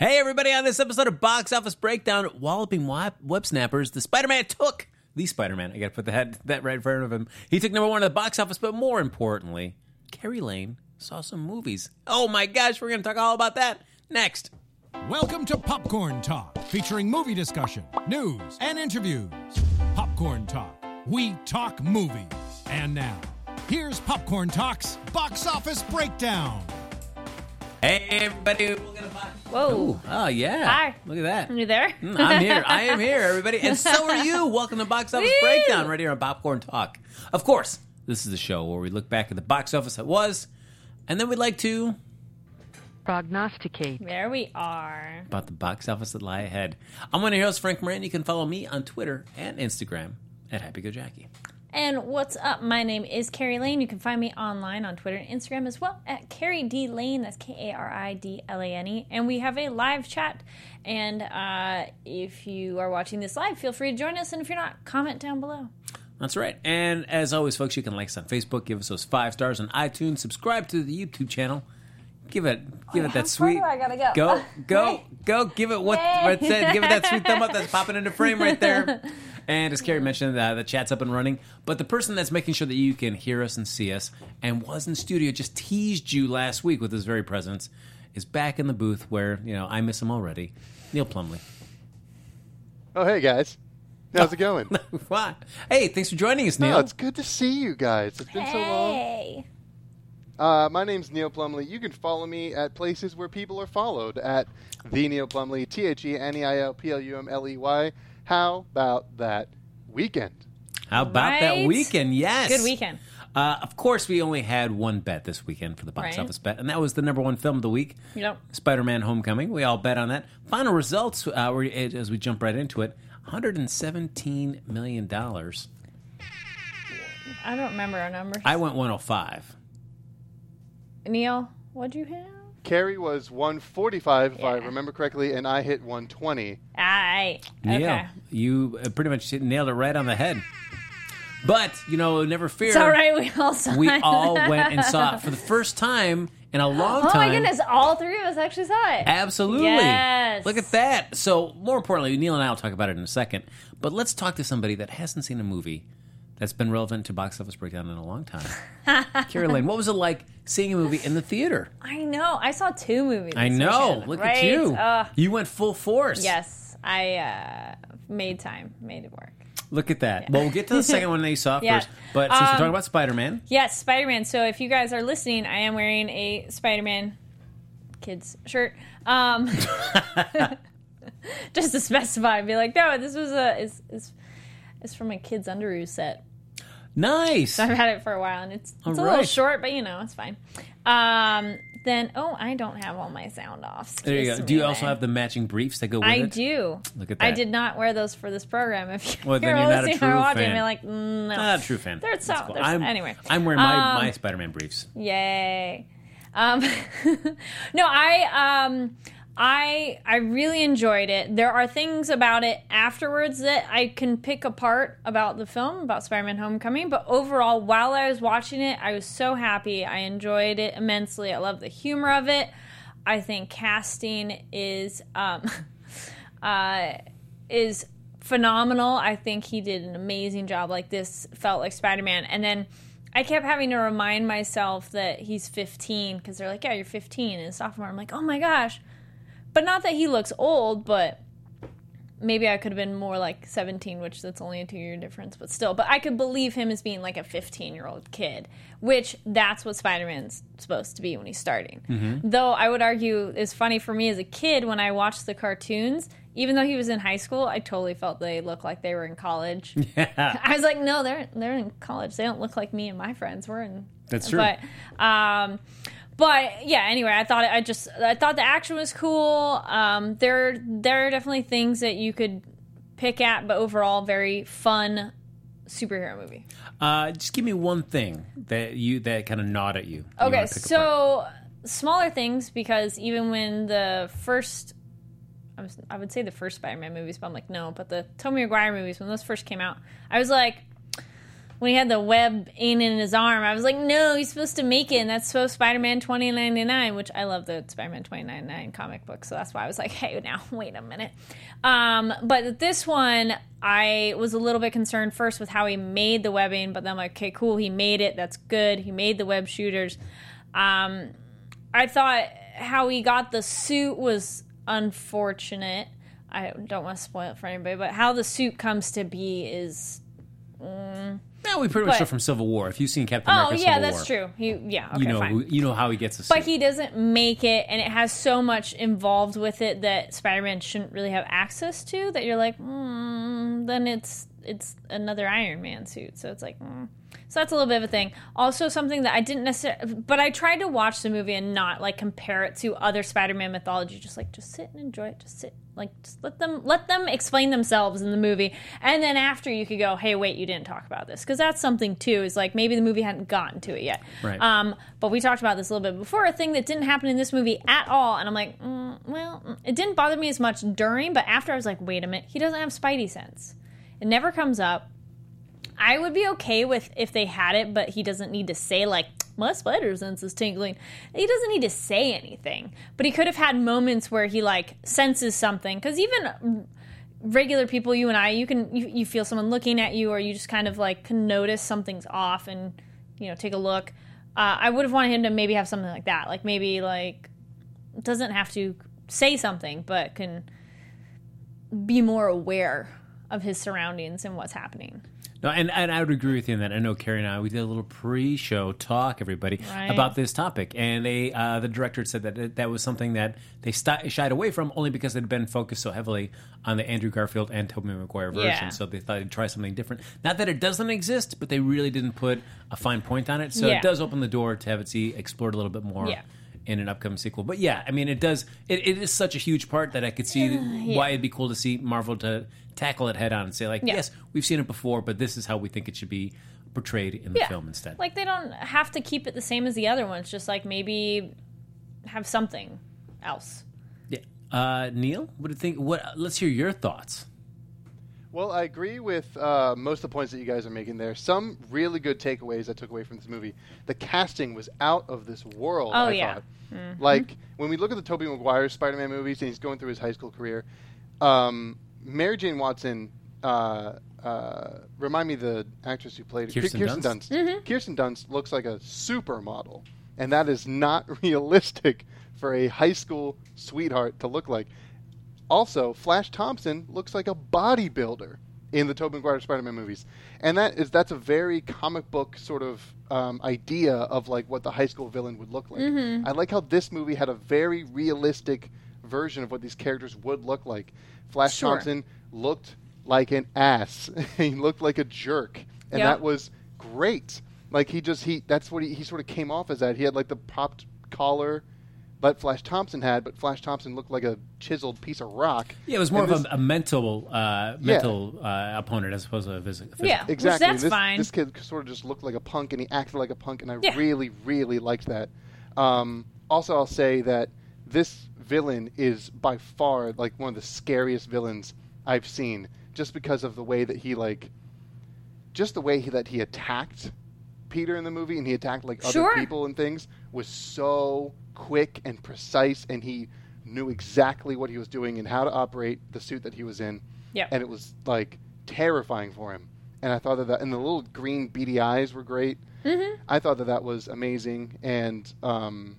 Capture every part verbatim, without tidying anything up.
Hey, everybody, on this episode of Box Office Breakdown, Walloping Web, web Snappers, the Spider-Man took, the Spider-Man, I gotta put that, that right in front of him. He took number one at the box office, but more importantly, Carrie Lane saw some movies. Oh my gosh, we're gonna talk all about that next. Welcome to Popcorn Talk, featuring movie discussion, news, and interviews. Popcorn Talk, we talk movies. And now, here's Popcorn Talk's Box Office Breakdown. Hey, everybody, we're gonna buy... Whoa. Ooh, oh, yeah. Hi. Look at that. Are you there? Mm, I'm here. I am here, everybody. And so are you. Welcome to Box Office Woo! Breakdown right here on Popcorn Talk. Of course, this is the show where we look back at the box office that was, and then we'd like to... prognosticate. There we are. about the box office that lie ahead. I'm one of your hosts, Frank Moran. You can follow me on Twitter and Instagram at HappyGoJackie. And what's up? My name is Carrie Lane. You can find me online on Twitter and Instagram as well at Carrie D Lane. That's K A R I D L A N E. And we have a live chat. And uh, if you are watching this live, feel free to join us. And if you're not, comment down below. That's right. And as always, folks, you can like us on Facebook, give us those five stars on iTunes, subscribe to the YouTube channel. Give it, give Oh, it how that sweet. far do I gotta go? Go, go, go. Give it what, what it said. Give it that sweet thumb up that's popping into frame right there. And as Carrie mentioned, uh, the chat's up and running. But the person that's making sure that you can hear us and see us and was in studio, just teased you last week with his very presence, is back in the booth where, you know, I miss him already. Neil Plumley. Oh, hey, guys. How's it going? What? Hey, thanks for joining us, Neil. Oh, it's good to see you guys. It's been so long. Hey. Uh, my name's Neil Plumley. You can follow me at places where people are followed at the Neil Plumley, T H E N E I L P L U M L E Y. How about that weekend? How about that Right? weekend? Yes. Good weekend. Uh, of course, we only had one bet this weekend for the box Right. office bet, and that was the number one film of the week, Yep. Spider-Man Homecoming. We all bet on that. Final results, uh, were, as we jump right into it, one hundred seventeen million dollars. I don't remember our numbers. I went one oh five. Neil, what'd you have? Carrie was one forty-five, if I Yeah. remember correctly, and I hit one twenty. Aye. Neil, Okay. you uh, pretty much nailed it right on the head. But, you know, never fear. It's all right. We all saw We it. all went and saw it for the first time in a long Oh time. my goodness. All three of us actually saw it. Absolutely. Yes. Look at that. So, more importantly, Neil and I will talk about it in a second. But let's talk to somebody that hasn't seen a movie that's been relevant to Box Office Breakdown in a long time. Carrie Lane, what was it like seeing a movie in the theater? I know. I saw two movies. I this know. weekend, Look right? at you. Uh, You went full force. yes. I uh, made time. Made it work. Look at that. Well, we'll get to the second one that you saw Yeah. first. But since Um, we're talking about Spider-Man, Yes, Spider-Man. So if you guys are listening, I am wearing a Spider-Man kids shirt. Um, just to specify, be like, no, this was a is is it's from a kids underoos set. nice. So I've had it for a while, and it's it's All a little right. short, but you know, it's fine. Um, then oh, I don't have all my sound offs. There you go. Excuse Do you me also there. have the matching briefs that go with I it? do. Look at I that. did not wear those for this program. If you're, Well, then you're not a listening true or watching, fan. you're like, mm, no. Not a true fan. They're That's so, cool. they're, I'm, anyway. I'm wearing my, Um, my Spider-Man briefs. Yay. Um, no, I um, I I really enjoyed it. There are things about it afterwards that I can pick apart about the film, about Spider-Man Homecoming, but overall, while I was watching it, I was so happy. I enjoyed it immensely. I love the humor of it. I think casting is um, uh, is phenomenal. I think he did an amazing job. Like, this felt like Spider-Man. And then I kept having to remind myself that he's fifteen, because they're like, yeah, you're fifteen and sophomore. I'm like, oh my gosh. But not that he looks old, but maybe I could have been more like seventeen, which that's only a two-year difference, but still. But I could believe him as being like a fifteen-year-old kid, which that's what Spider-Man's supposed to be when he's starting. Mm-hmm. Though I would argue it's funny for me as a kid when I watched the cartoons, even though he was in high school, I totally felt they looked like they were in college. Yeah. I was like, no, they're they're in college. They don't look like me and my friends. We're in. That's true. But, um, but yeah. Anyway, I thought I just I thought the action was cool. Um, there there are definitely things that you could pick at, but overall, very fun superhero movie. Uh, just give me one thing that you that kind of gnawed at you. you wanna Okay, pick apart. so smaller things, because even when the first. I, was, I would say the first Spider-Man movies, but I'm like, no. But the Tobey Maguire movies, when those first came out, I was like, when he had the web in in his arm, I was like, no, he's supposed to make it, and that's supposed Spider-Man twenty ninety-nine, which I love the Spider-Man twenty ninety-nine comic book, so that's why I was like, hey, now, wait a minute. Um, but this one, I was a little bit concerned first with how he made the webbing, but then I'm like, okay, cool, he made it, that's good, he made the web shooters. Um, I thought how he got the suit was unfortunate. I don't want to spoil it for anybody, but how the suit comes to be is... Mm, yeah, we pretty much but, know from Civil War. If you've seen Captain America oh, yeah, Civil that's War, true. He, yeah, okay, you know, fine. you know how he gets the suit. But he doesn't make it, and it has so much involved with it that Spider-Man shouldn't really have access to, that you're like, mm, then it's it's another Iron Man suit. So it's like... Mm. So that's a little bit of a thing. Also something that I didn't necessarily... But I tried to watch the movie and not, like, compare it to other Spider-Man mythology. Just, like, just sit and enjoy it. Just sit. Like, just let them let them explain themselves in the movie. And then after you could go, hey, wait, you didn't talk about this. Because that's something, too, is, like, maybe the movie hadn't gotten to it yet. Right. Um, but we talked about this a little bit before. A thing that didn't happen in this movie at all. And I'm like, mm, well, it didn't bother me as much during. But after, I was like, wait a minute. He doesn't have Spidey sense. It never comes up. I would be okay with if they had it, but he doesn't need to say, like, my spider sense is tingling. He doesn't need to say anything. But he could have had moments where he, like, senses something. Because even regular people, you and I, you can you, you feel someone looking at you, or you just kind of, like, can notice something's off and, you know, take a look. Uh, I would have wanted him to maybe have something like that. Like, maybe, like, doesn't have to say something, but can be more aware of his surroundings and what's happening. No, and, and I would agree with you on that. I know Carrie and I, we did a little pre-show talk, everybody, right. about this topic. And they, uh, the director said that it, that was something that they st- shied away from only because it had been focused so heavily on the Andrew Garfield and Tobey Maguire version. Yeah. So they thought they'd try something different. Not that it doesn't exist, but they really didn't put a fine point on it. So yeah. it does open the door to have it see explored a little bit more. Yeah. In an upcoming sequel. But yeah, I mean, it does, it, it is such a huge part that I could see yeah. why it'd be cool to see Marvel to tackle it head on and say, like, yeah. yes, we've seen it before, but this is how we think it should be portrayed in the yeah. film instead. Like, they don't have to keep it the same as the other ones, just like maybe have something else. Yeah. Uh, Neil, what do you think? What? Let's hear your thoughts. Well, I agree with uh, most of the points that you guys are making there. Some really good takeaways I took away from this movie. The casting was out of this world, oh, I yeah. thought. Mm-hmm. Like, when we look at the Tobey Maguire Spider-Man movies and he's going through his high school career, um, Mary Jane Watson, uh, uh, remind me the actress who played Kirsten, Kirsten Dunst. Dunst. Mm-hmm. Kirsten Dunst looks like a supermodel, and that is not realistic for a high school sweetheart to look like. Also, Flash Thompson looks like a bodybuilder in the Tobey Maguire Spider-Man movies, and that is that's a very comic book sort of um, idea of like what the high school villain would look like. Mm-hmm. I like how this movie had a very realistic version of what these characters would look like. Flash Sure. Thompson looked like an ass. He looked like a jerk, and Yep. that was great. Like he just he that's what he, he sort of came off as that. He had like the popped collar that Flash Thompson had, but Flash Thompson looked like a chiseled piece of rock. Yeah, it was more And of this- a, a mental uh, mental uh, opponent as opposed to a phys- physical. Yeah. Exactly. Which that's this, fine. This kid sort of just looked like a punk, and he acted like a punk, and I Yeah. really, really liked that. Um, also, I'll say that this villain is by far like one of the scariest villains I've seen, just because of the way that he like, just the way he, that he attacked Peter in the movie, and he attacked like other Sure. people and things, was so quick and precise, and he knew exactly what he was doing and how to operate the suit that he was in. Yep. And it was like terrifying for him. And I thought that, that and the little green beady eyes were great. Mm-hmm. I thought that that was amazing. And um,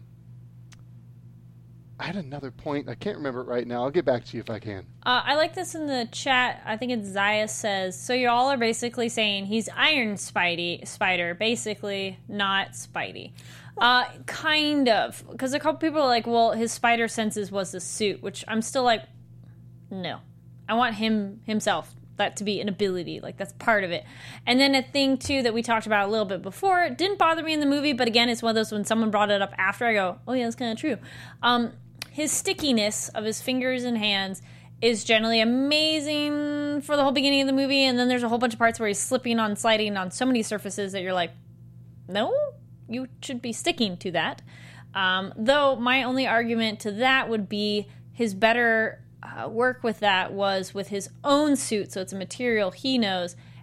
I had another point. I can't remember it right now. I'll get back to you if I can. Uh, I like this in the chat. I think it's Zaya says, so you all are basically saying he's Iron Spidey, Spider, basically not Spidey. Uh, kind of. Because a couple people are like, well, his spider senses was the suit, which I'm still like, no. I want him himself, that to be an ability. Like, that's part of it. And then a thing, too, that we talked about a little bit before, it didn't bother me in the movie, but again, it's one of those when someone brought it up after, I go, oh, yeah, that's kind of true. Um, his stickiness of his fingers and hands is generally amazing for the whole beginning of the movie, and then there's a whole bunch of parts where he's slipping on, sliding on so many surfaces that you're like, no, you should be sticking to that. Um, though my only argument to that would be his better uh, work with that was with his own suit, so it's a material he knows,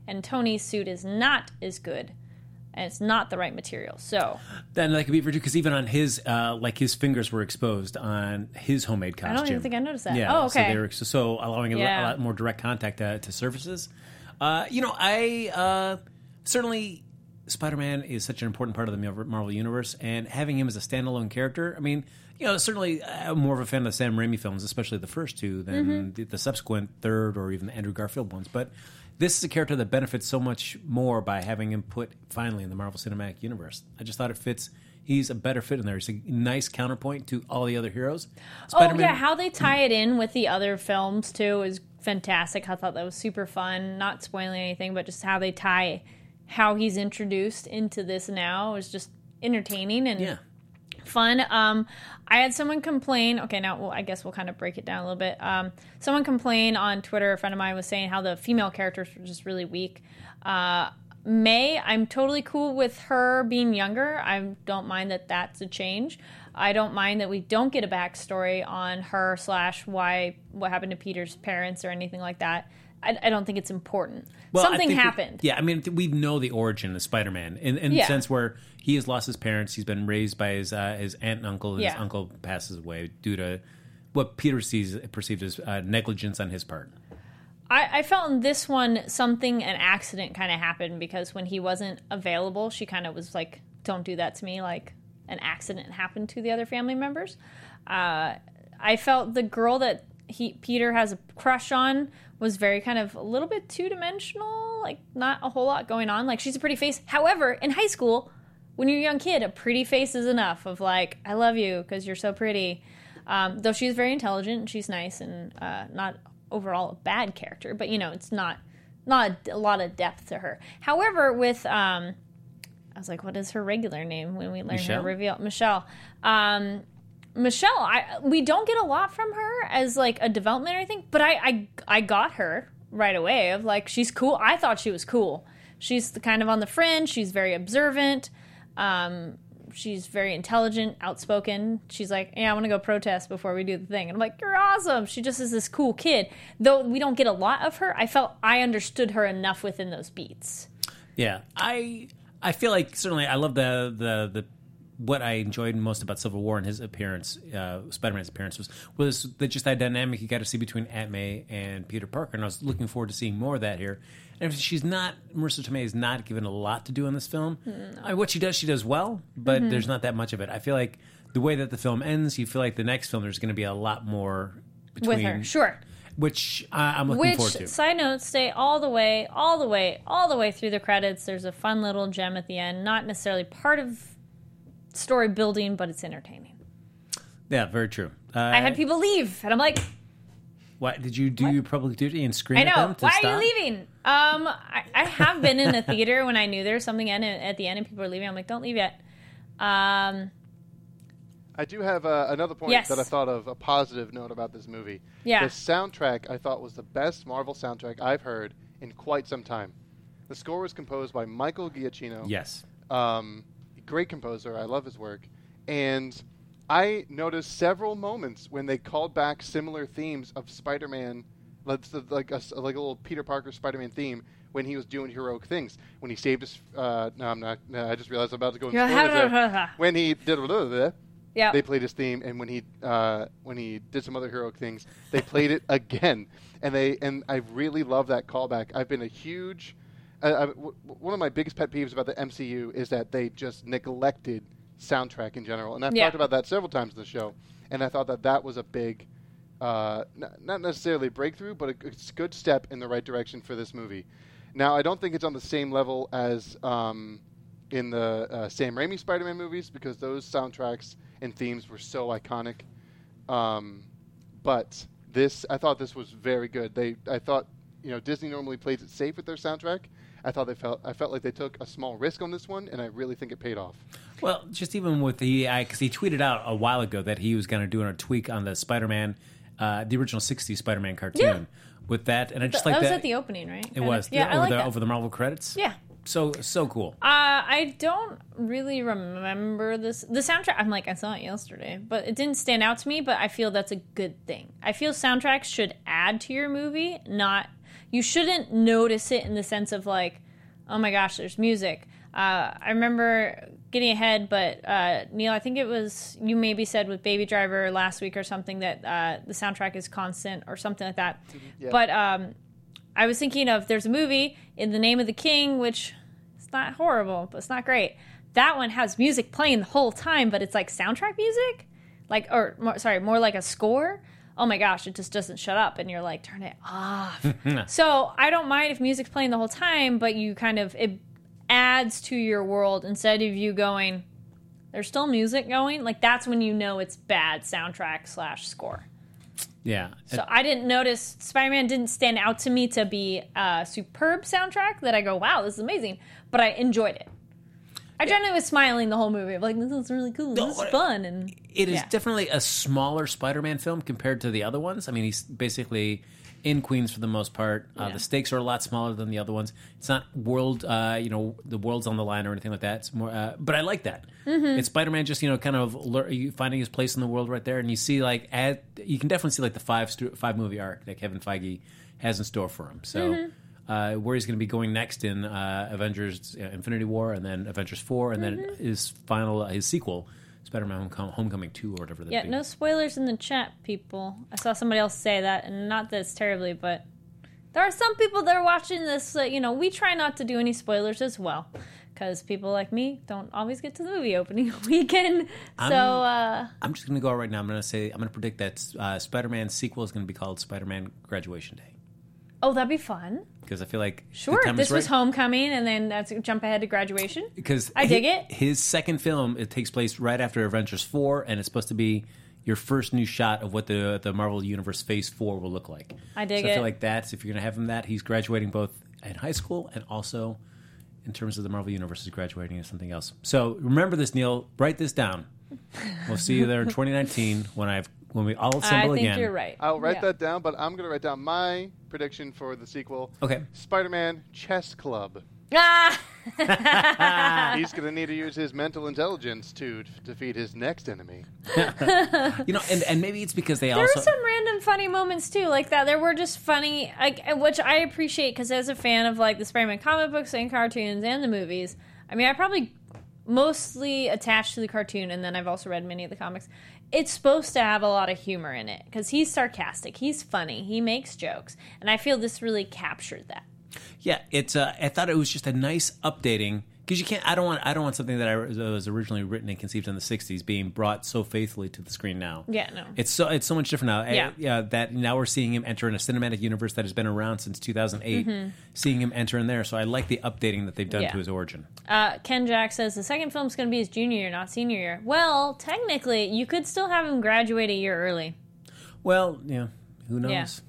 and Tony's suit is not as good, and it's not the right material. So then that could be because even on his, uh, like his fingers were exposed on his homemade costume. I don't even think I noticed that. Yeah, oh, okay. So they were so allowing a, Yeah. a lot more direct contact to, to surfaces. Uh, you know, I uh, certainly Spider-Man is such an important part of the Marvel universe, and having him as a standalone character, I mean, you know, certainly I'm more of a fan of the Sam Raimi films, especially the first two, than Mm-hmm. the, the subsequent third or even the Andrew Garfield ones. But this is a character that benefits so much more by having him put finally in the Marvel Cinematic Universe. I just thought it fits. He's a better fit in there. He's a nice counterpoint to all the other heroes. Spider-Man, Oh yeah, how they tie it in with the other films too is fantastic. I thought that was super fun. Not spoiling anything, but just how they tie how he's introduced into this now is just entertaining and yeah. fun. Um, I had someone complain. Okay, now well, I guess we'll kind of break it down a little bit. Um, someone complained on Twitter. A friend of mine was saying how the female characters were just really weak. Uh, May, I'm totally cool with her being younger. I don't mind that that's a change. I don't mind that we don't get a backstory on her slash why what happened to Peter's parents or anything like that. I, I don't think it's important. Well, I Something think that- happened. yeah, I mean, we know the origin of Spider-Man in, in Yeah. the sense where he has lost his parents. He's been raised by his uh, his aunt and uncle, and his Yeah. uncle passes away due to what Peter sees perceived as uh, negligence on his part. I, I felt in this one something, an accident kind of happened because when he wasn't available, she kind of was like, don't do that to me, like an accident happened to the other family members. Uh, I felt the girl that he Peter has a crush on was very kind of a little bit two-dimensional, like not a whole lot going on. Like she's a pretty face. However, in high school, when you're a young kid, a pretty face is enough of like, I love you because you're so pretty. Um, though she's very intelligent and she's nice and uh, not overall a bad character, but you know, it's not not a, a lot of depth to her. However, with um, I was like, what is her regular name when we learn Michelle? her reveal? Michelle. Um, Michelle, I we don't get a lot from her as like a development or anything, but I I, I got her right away of like she's cool. I thought she was cool. She's the kind of on the fringe. She's very observant. Um, she's very intelligent, outspoken. She's like, yeah, I want to go protest before we do the thing. And I'm like, you're awesome. She just is this cool kid. Though we don't get a lot of her, I felt I understood her enough within those beats. Yeah, I I feel like certainly I love the the the what I enjoyed most about Civil War and his appearance, uh, Spider-Man's appearance was was the, just that dynamic you got to see between Aunt May and Peter Parker, and I was looking forward to seeing more of that here. And if she's not, Marissa Tomei is not given a lot to do in this film. Mm. I mean, what she does, she does well, but Mm-hmm. there's not that much of it. I feel like the way that the film ends, you feel like the next film there's going to be a lot more between, With her, sure. which uh, I'm looking Which, forward to. side note, stay all the way, all the way, all the way through the credits. There's a fun little gem at the end. Not necessarily part of story building, but it's entertaining. Yeah, very true. Uh, I had people leave, and I'm like, what did you do? Your public duty and scream I at know. them to Why stop? are you leaving? Um, I, I have been in a theater when I knew there was something in it at the end and people were leaving. I'm like, don't leave yet. Um, I do have uh, another point Yes. that I thought of, a positive note about this movie. Yeah. The soundtrack I thought was the best Marvel soundtrack I've heard in quite some time. The score was composed by Michael Giacchino. Yes. Um, great composer. I love his work. And I noticed several moments when they called back similar themes of Spider-Man, like like a, like a little Peter Parker Spider-Man theme when he was doing heroic things. When he saved his... Uh, no, I'm not... No, I just realized I'm about to go into spoilers there. When he did... yeah. They played his theme, and when he uh, when he did some other heroic things, they played it again, and they and I really love that callback. I've been a huge, uh, I, w- one of my biggest pet peeves about the M C U is that they just neglected soundtrack in general, and I've Yeah. talked about that several times in the show, and I thought that that was a big, uh, n- not necessarily a breakthrough, but a g- good step in the right direction for this movie. Now, I don't think it's on the same level as um, in the uh, Sam Raimi Spider-Man movies because those soundtracks and themes were so iconic. Um, but this, I thought this was very good. They, I thought, you know, Disney normally plays it safe with their soundtrack. I thought they felt, I felt like they took a small risk on this one, and I really think it paid off. Well, just even with the, because he tweeted out a while ago that he was going to do a tweak on the Spider-Man, uh, the original sixties Spider-Man cartoon. Yeah. With that, and I just that like was that. at the opening, right? It Kind was. of. Yeah, I over like the that. over the Marvel credits. Yeah. So so cool. Uh, I don't really remember this. The soundtrack, I'm like, I saw it yesterday, but it didn't stand out to me, but I feel that's a good thing. I feel soundtracks should add to your movie, not... you shouldn't notice it in the sense of like, oh my gosh, there's music. Uh, I remember getting ahead, but uh, Neil, I think it was you maybe said with Baby Driver last week or something that uh, the soundtrack is constant or something like that. Yeah. But um, I was thinking of there's a movie In the Name of the King, which it's not horrible, but it's not great. That one has music playing the whole time, but it's like soundtrack music, like or more, sorry, more like a score. Oh my gosh, it just doesn't shut up, and you're like, turn it off. So I don't mind if music's playing the whole time, but you kind of it adds to your world instead of you going, there's still music going. Like that's when you know it's bad soundtrack slash score. Yeah. So I didn't notice Spider-Man didn't stand out to me to be a superb soundtrack that I go, wow, this is amazing, but I enjoyed it. I generally was smiling the whole movie. I'm like, this is really cool. This is fun. And it is yeah. definitely a smaller Spider-Man film compared to the other ones. I mean, he's basically in Queens for the most part. Uh, Yeah. The stakes are a lot smaller than the other ones. It's not world, uh, you know, the world's on the line or anything like that. It's more, uh, but I like that. Mm-hmm. It's Spider-Man just, you know, kind of lear- finding his place in the world right there. And you see, like, at, you can definitely see, like, the five, stu- five movie arc that Kevin Feige has in store for him. So. Mm-hmm. Uh, where he's going to be going next in uh, Avengers uh, Infinity War, and then Avengers four, and Mm-hmm. then his final, uh, his sequel, Spider-Man Homecom- Homecoming two, or whatever that yeah, be. no spoilers in the chat, people. I saw somebody else say that, and not this terribly, but there are some people that are watching this. Uh, you know, we try not to do any spoilers as well, because people like me don't always get to the movie opening weekend. So uh, I'm just going to go out right now. I'm going to say, I'm going to predict that uh, Spider-Man's sequel is going to be called Spider-Man Graduation Day. oh, that'd be fun. Because I feel like Sure, the time this is right. was Homecoming, and then that's jump ahead to Graduation. Because I dig it. His second film, it takes place right after Avengers four, and it's supposed to be your first new shot of what the the Marvel Universe Phase four will look like. I dig so I it. feel like that's, if you're going to have him that, he's graduating both in high school and also in terms of the Marvel Universe is graduating into something else. So remember this, Neil. Write this down. We'll see you there in twenty nineteen when I've when we all I assemble think again. you're right. I'll write Yeah. that down, but I'm going to write down my prediction for the sequel. Okay. Spider-Man Chess Club. Ah! He's going to need to use his mental intelligence to f- defeat his next enemy. You know, and, and maybe it's because they There also were some random funny moments too, like that. There were just funny, like, which I appreciate because as a fan of like the Spider-Man comic books and cartoons and the movies, I mean, I probably mostly attached to the cartoon, and then I've also read many of the comics. It's supposed to have a lot of humor in it because he's sarcastic, he's funny, he makes jokes, and I feel this really captured that. Yeah, it's. Uh, I thought it was just a nice updating because you can't. I don't want. I don't want something that I that was originally written and conceived in the sixties being brought so faithfully to the screen now. Yeah, no. It's so. It's so much different now. Yeah. I, yeah. That now we're seeing him enter in a cinematic universe that has been around since two thousand eight. Seeing him enter in there, so I like the updating that they've done Yeah. to his origin. Uh, Ken Jack says the second film's going to be his junior year, not senior year. Well, technically, you could still have him graduate a year early. Well, yeah. Who knows?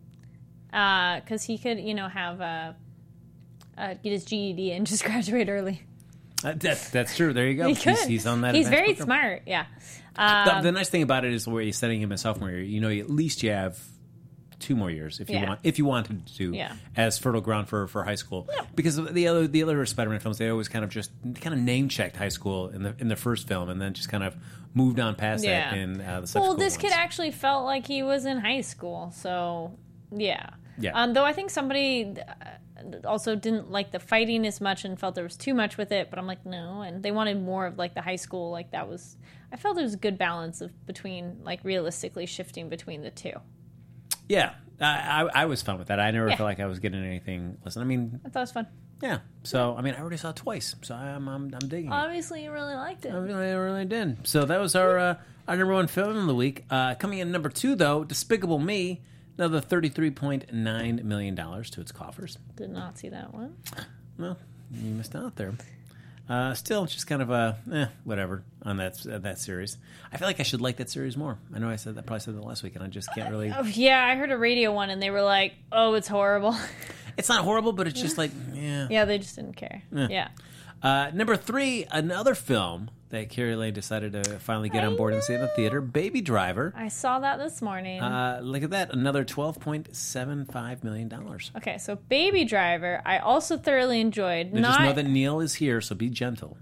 Yeah. Because he could, you know, have uh, uh, get his G E D and just graduate early. Uh, that, that's true. There you go. He could. He's, he's on that. He's advanced very program. smart. Yeah. The, Um, the nice thing about it is where you're setting him as sophomore year. You know, at least you have two more years if you Yeah. want. If you wanted to, Yeah. as fertile ground for, for high school. Because the other the other Spider-Man films, they always kind of just kind of name checked high school in the in the first film, and then just kind of moved on past Yeah. that in uh, the subsequent well, this ones. kid actually felt like he was in high school, so yeah. Yeah. Um, though I think somebody uh, also didn't like the fighting as much and felt there was too much with it, but I'm like, no, and they wanted more of like the high school, like that was. I felt there was a good balance of between like realistically shifting between the two. Yeah, I, I I was fun with that. I never Yeah. felt like I was getting anything. Listen, I mean, I thought it was fun. yeah. So I mean, I already saw it twice, so I'm I'm, I'm digging it. Obviously, you really liked it. I really, I really did. So that was our uh, our number one film of the week. Uh, coming in number two, though, Despicable Me, another thirty-three point nine million dollars to its coffers. Did not see that one. Well, you missed out there. Uh, still, just kind of a eh, whatever on that uh, that series. I feel like I should like that series more. I know I said that, probably said that last week, and I just can't really. Oh, yeah, I heard a radio one, and they were like, "Oh, it's horrible." It's not horrible, but it's just like yeah. Yeah, they just didn't care. Yeah. Uh, number three, another film that Carrie Lane decided to finally get I on board and see in the theater, Baby Driver. I saw that this morning. Uh, look at that, another twelve point seven five million dollars. Okay, so Baby Driver, I also thoroughly enjoyed. Now, Not, just know that Neil is here, so be gentle.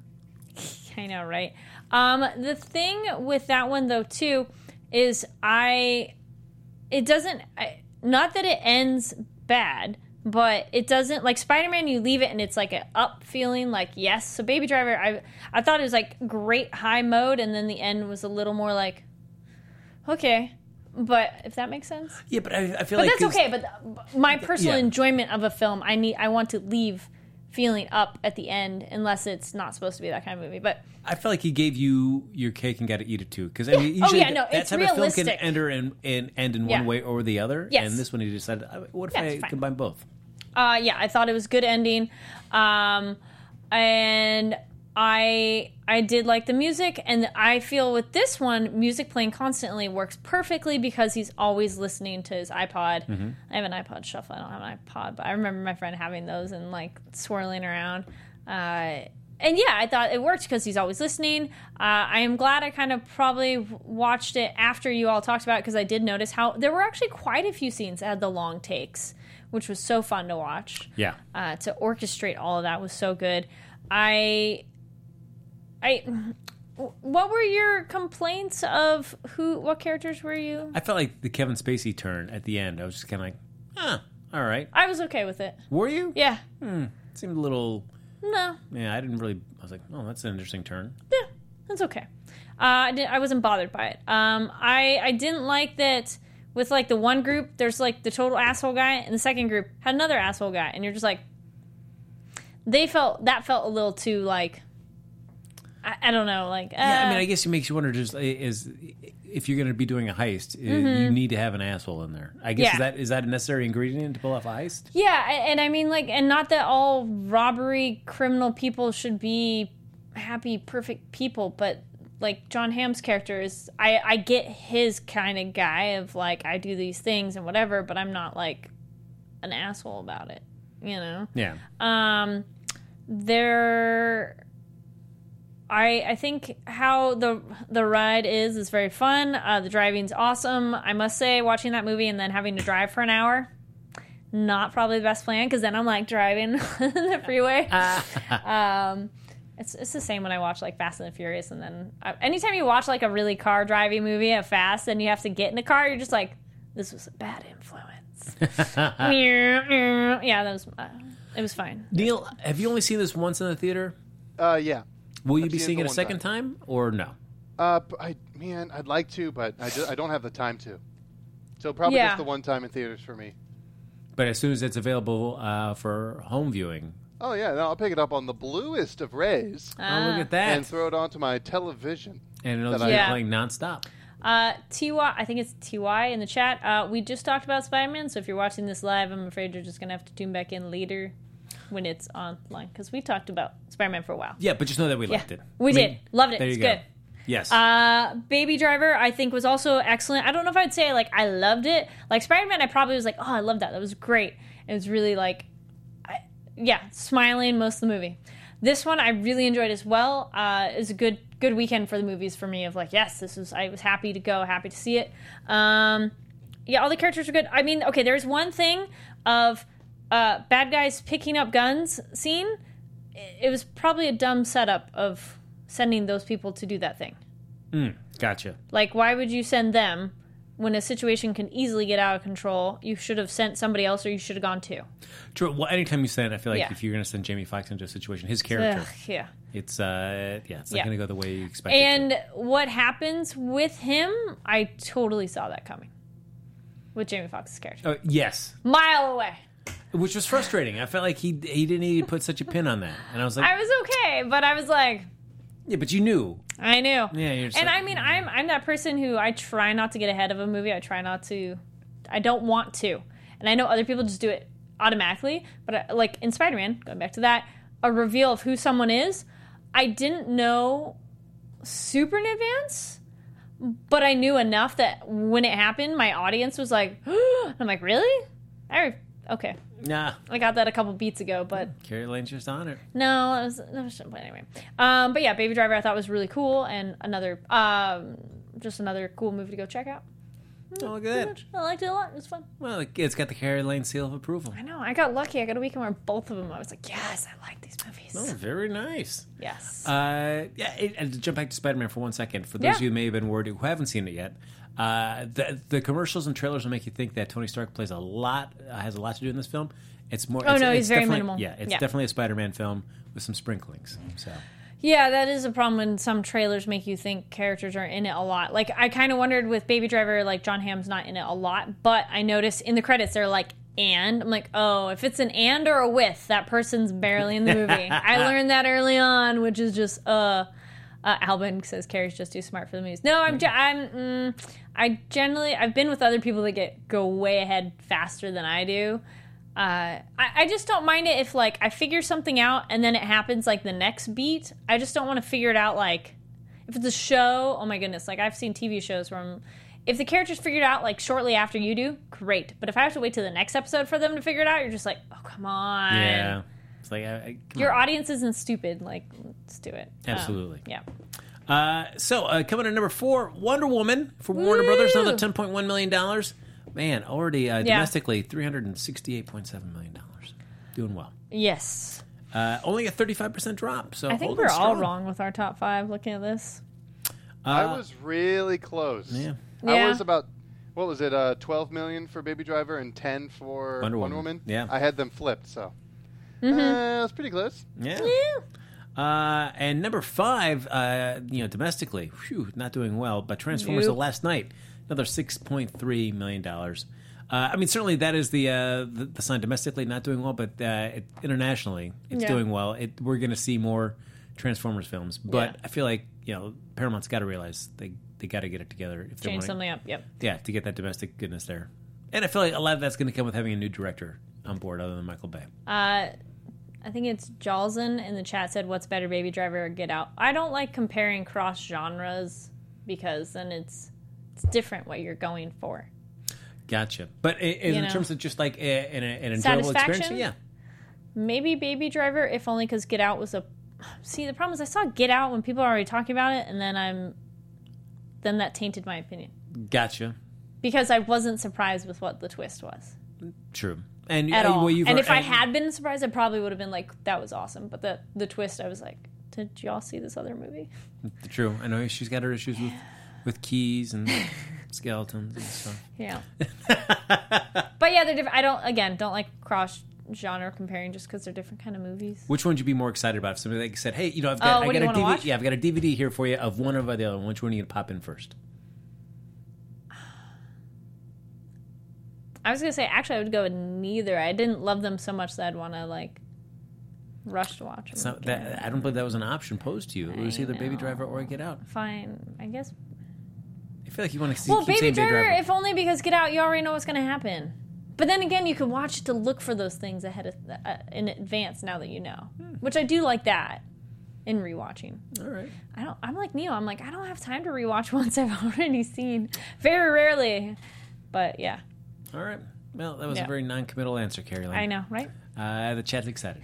I know, right? Um, the thing with that one, though, too, is I. It doesn't. I, not that it ends bad, but it doesn't, like Spider-Man, you leave it and it's like an up feeling, like yes. So Baby Driver, I I thought it was like great high mode, and then the end was a little more like, okay. But if that makes sense. Yeah, but I, I feel but like... that's okay, but my personal yeah. enjoyment of a film, I need, I want to leave feeling up at the end, unless it's not supposed to be that kind of movie. But I feel like he gave you your cake and got to eat it too. Because I mean, Yeah. Oh, usually yeah, no, that it's type of film realistic. can enter in, in, end in Yeah. one way or the other. Yes. And this one he decided, uh, what if Yeah, I it's fine. combine both? Uh, yeah, I thought it was good ending, um, and I I did like the music, and I feel with this one, music playing constantly works perfectly because he's always listening to his iPod. Mm-hmm. I have an iPod Shuffle. I don't have an iPod, but I remember my friend having those and like swirling around. Uh, and yeah, I thought it worked because he's always listening. Uh, I am glad I kind of probably watched it after you all talked about it because I did notice how there were actually quite a few scenes that had the long takes, which was so fun to watch. Yeah. Uh, to orchestrate all of that was so good. I, I, what were your complaints of who? What characters were you? I felt like the Kevin Spacey turn at the end. I was just kind of like, ah, all right. I was okay with it. Were you? Yeah. Hmm. Seemed a little... No. Yeah, I didn't really... I was like, oh, that's an interesting turn. Yeah, that's okay. Uh, I, didn't, I wasn't bothered by it. Um, I I didn't like that with like the one group, there's like the total asshole guy, and the second group had another asshole guy, and you're just like, they felt that felt a little too like, I, I don't know, like. Uh, Yeah, I mean, I guess it makes you wonder. Just is if you're going to be doing a heist, you need to have an asshole in there. I guess Yeah. is that is that a necessary ingredient to pull off a heist? Yeah, and, and I mean, like, and not that all robbery criminal people should be happy, perfect people, but like John Hamm's character is, I, I get his kind of guy of like, I do these things and whatever, but I'm not like an asshole about it, you know? Yeah. Um, there, I I think how the the ride is is very fun. Uh, the driving's awesome. I must say, watching that movie and then having to drive for an hour, not probably the best plan because then I'm like driving the freeway. um, it's it's the same when I watch like Fast and the Furious, and then uh, anytime you watch like a really car driving movie at Fast, and you have to get in a car, you're just like, this was a bad influence. Yeah, that was uh, it was fine. Neil, have you only seen this once in the theater? Uh, yeah. Will you I've be seen seeing it it a one second time. or no? Uh, p- I man, I'd like to, but I, ju- I don't have the time to. So probably Yeah. just the one time in theaters for me. But as soon as it's available uh, for home viewing, Oh yeah, no, I'll pick it up on the bluest of rays oh look at that, and throw it onto my television. and it'll that be I- Yeah. playing nonstop. Uh, T Y, I think it's T Y in the chat. Uh, we just talked about Spider-Man, so if you're watching this live, I'm afraid you're just gonna have to tune back in later when it's online because we talked about Spider-Man for a while. Yeah, but just know that we Yeah, liked it. we I mean, did. Loved it. There you It's go. good. Yes. Uh, Baby Driver, I think, was also excellent. I don't know if I'd say like I loved it. Like Spider-Man, I probably was like, oh, I love that. That was great. It was really like, I, yeah, smiling most of the movie. This one I really enjoyed as well. Uh, it was a good good weekend for the movies for me. Of like, yes, this was. I was happy to go, happy to see it. Um, yeah, all the characters are good. I mean, okay, there's one thing of uh, bad guys picking up guns scene. It was probably a dumb setup of sending those people to do that thing. mm, gotcha. Like, why would you send them when a situation can easily get out of control? You should have sent somebody else, or you should have gone too. True. Well, anytime you send, I feel like Yeah. if you're going to send Jamie Foxx into a situation, his character, Ugh, yeah. it's uh, yeah, it's not Yeah. going to go the way you expect. it And to. what happens with him, I totally saw that coming with Jamie Foxx's character. Oh, yes, Mile away. which was frustrating. I felt like he he didn't need to put such a pin on that, and I was like, I was okay, but I was like, yeah, but you knew. I knew. Yeah, you're just and like, I mean, I'm I'm that person who I try not to get ahead of a movie. I try not to. I don't want to, and I know other people just do it automatically. But I, like in Spider-Man, going back to that, a reveal of who someone is, I didn't know super in advance, but I knew enough that when it happened, my audience was like, I'm like, really? I okay. Nah, I got that a couple beats ago, but Carrie Lane's just on it. no, that was, that was but anyway. Um, but yeah, Baby Driver I thought was really cool, and another um, just another cool movie to go check out. Oh, look Pretty at that. much. I liked it a lot. It was fun. Well, it's got the Carrie Lane seal of approval. I know. I got lucky. I got a weekend where both of them. I was like, yes, I like these movies. Oh, very nice. Yes. Uh, yeah, it, and to jump back to Spider-Man for one second, for those Yeah. of you who may have been worried who haven't seen it yet, Uh, the, the commercials and trailers will make you think that Tony Stark plays a lot, uh, has a lot to do in this film. It's more. Oh it's, no, it's he's very definitely- minimal. Yeah, it's Yeah. definitely a Spider-Man film with some sprinklings. So Yeah, that is a problem when some trailers make you think characters are in it a lot. Like, I kind of wondered with Baby Driver, like, John Hamm's not in it a lot, but I noticed in the credits they're like, and. I'm like, oh, if it's an and or a with, that person's barely in the movie. I learned that early on, which is just, uh... Uh, Albin says Carrie's just too smart for the movies. No, I'm. ge- I'm. Mm, I generally. I've been with other people that get go way ahead faster than I do. Uh, I, I just don't mind it if like I figure something out and then it happens like the next beat. I just don't want to figure it out like if it's a show. Oh my goodness! Like I've seen T V shows where I'm, if the character's figured out like shortly after you do, great. But if I have to wait till the next episode for them to figure it out, you're just like, oh come on. yeah, it's like I, I, come Your on. audience isn't stupid. Like, let's do it. Um, Absolutely. yeah. Uh, so uh, coming in number four, Wonder Woman for Warner Brothers, another Woo! ten point one million dollars. Man, already uh, Yeah. domestically three hundred sixty-eight point seven million dollars. Doing well. Yes. Uh, only a thirty-five percent drop. So I think holding we're all strong. wrong with our top five looking at this. I Uh, was really close. Yeah. I Yeah. was about, what was it, uh, twelve million for Baby Driver and ten for Wonder Wonder, Woman. Woman? Yeah. I had them flipped, so. Mm-hmm. Uh, it was pretty close. Yeah. Uh, and number five, uh, you know, domestically, whew, not doing well, but Transformers: Nope. The Last Night, another six point three million dollars. Uh, I mean, certainly that is the uh, the, the sign domestically not doing well, but uh, it, internationally it's Yeah. doing well. It, we're going to see more Transformers films, but Yeah. I feel like you know Paramount's got to realize they they got to get it together if they Change want something up. Yep. yeah, to get that domestic goodness there. And I feel like a lot of that's going to come with having a new director on board, other than Michael Bay. Uh, I think it's Jalzen in the chat said, "What's better, Baby Driver or Get Out?" I don't like comparing cross genres because then it's it's different what you're going for. Gotcha. But i- in, You know. terms of just like a, an, an enjoyable experience, Satisfaction? yeah. Maybe Baby Driver, if only because Get Out was a. See, the problem is I saw Get Out when people are already talking about it, and then I'm, then that tainted my opinion Gotcha. because I wasn't surprised with what the twist was. True. And At uh, all. well, you've And al- if I had been surprised, I probably would have been like, "That was awesome." But the the twist, I was like, "Did y'all see this other movie?" True. I know she's got her issues with, with keys and skeletons and stuff. Yeah. But yeah, they're different. I don't again don't like cross genre comparing just because they're different kind of movies. Which one would you be more excited about? If somebody like said, "Hey, you know, I've got, Oh, I what got do a you wanna D V D. watch? Yeah, I've got a D V D here for you of one or the other one. Which one are you gonna pop in first?" I was gonna say actually I would go with neither. I didn't love them so much that I'd want to like rush to watch them. It's not that, I don't believe that was an option posed to you. It was I either Baby know. Driver or Get Out. Fine, I guess. I feel like you want to see. Well, keep Baby saying Driver, Baby Driver. if only because Get Out, you already know what's gonna happen. But then again, you can watch it to look for those things ahead of uh, in advance now that you know, Hmm. which I do like that in rewatching. All right. I don't. I'm like Neo. I'm like I don't have time to rewatch ones I've already seen. Very rarely, but yeah, All right. Well, that was a Yeah. very non-committal answer, Carrie Lane. I know, right? Uh, the chat's excited.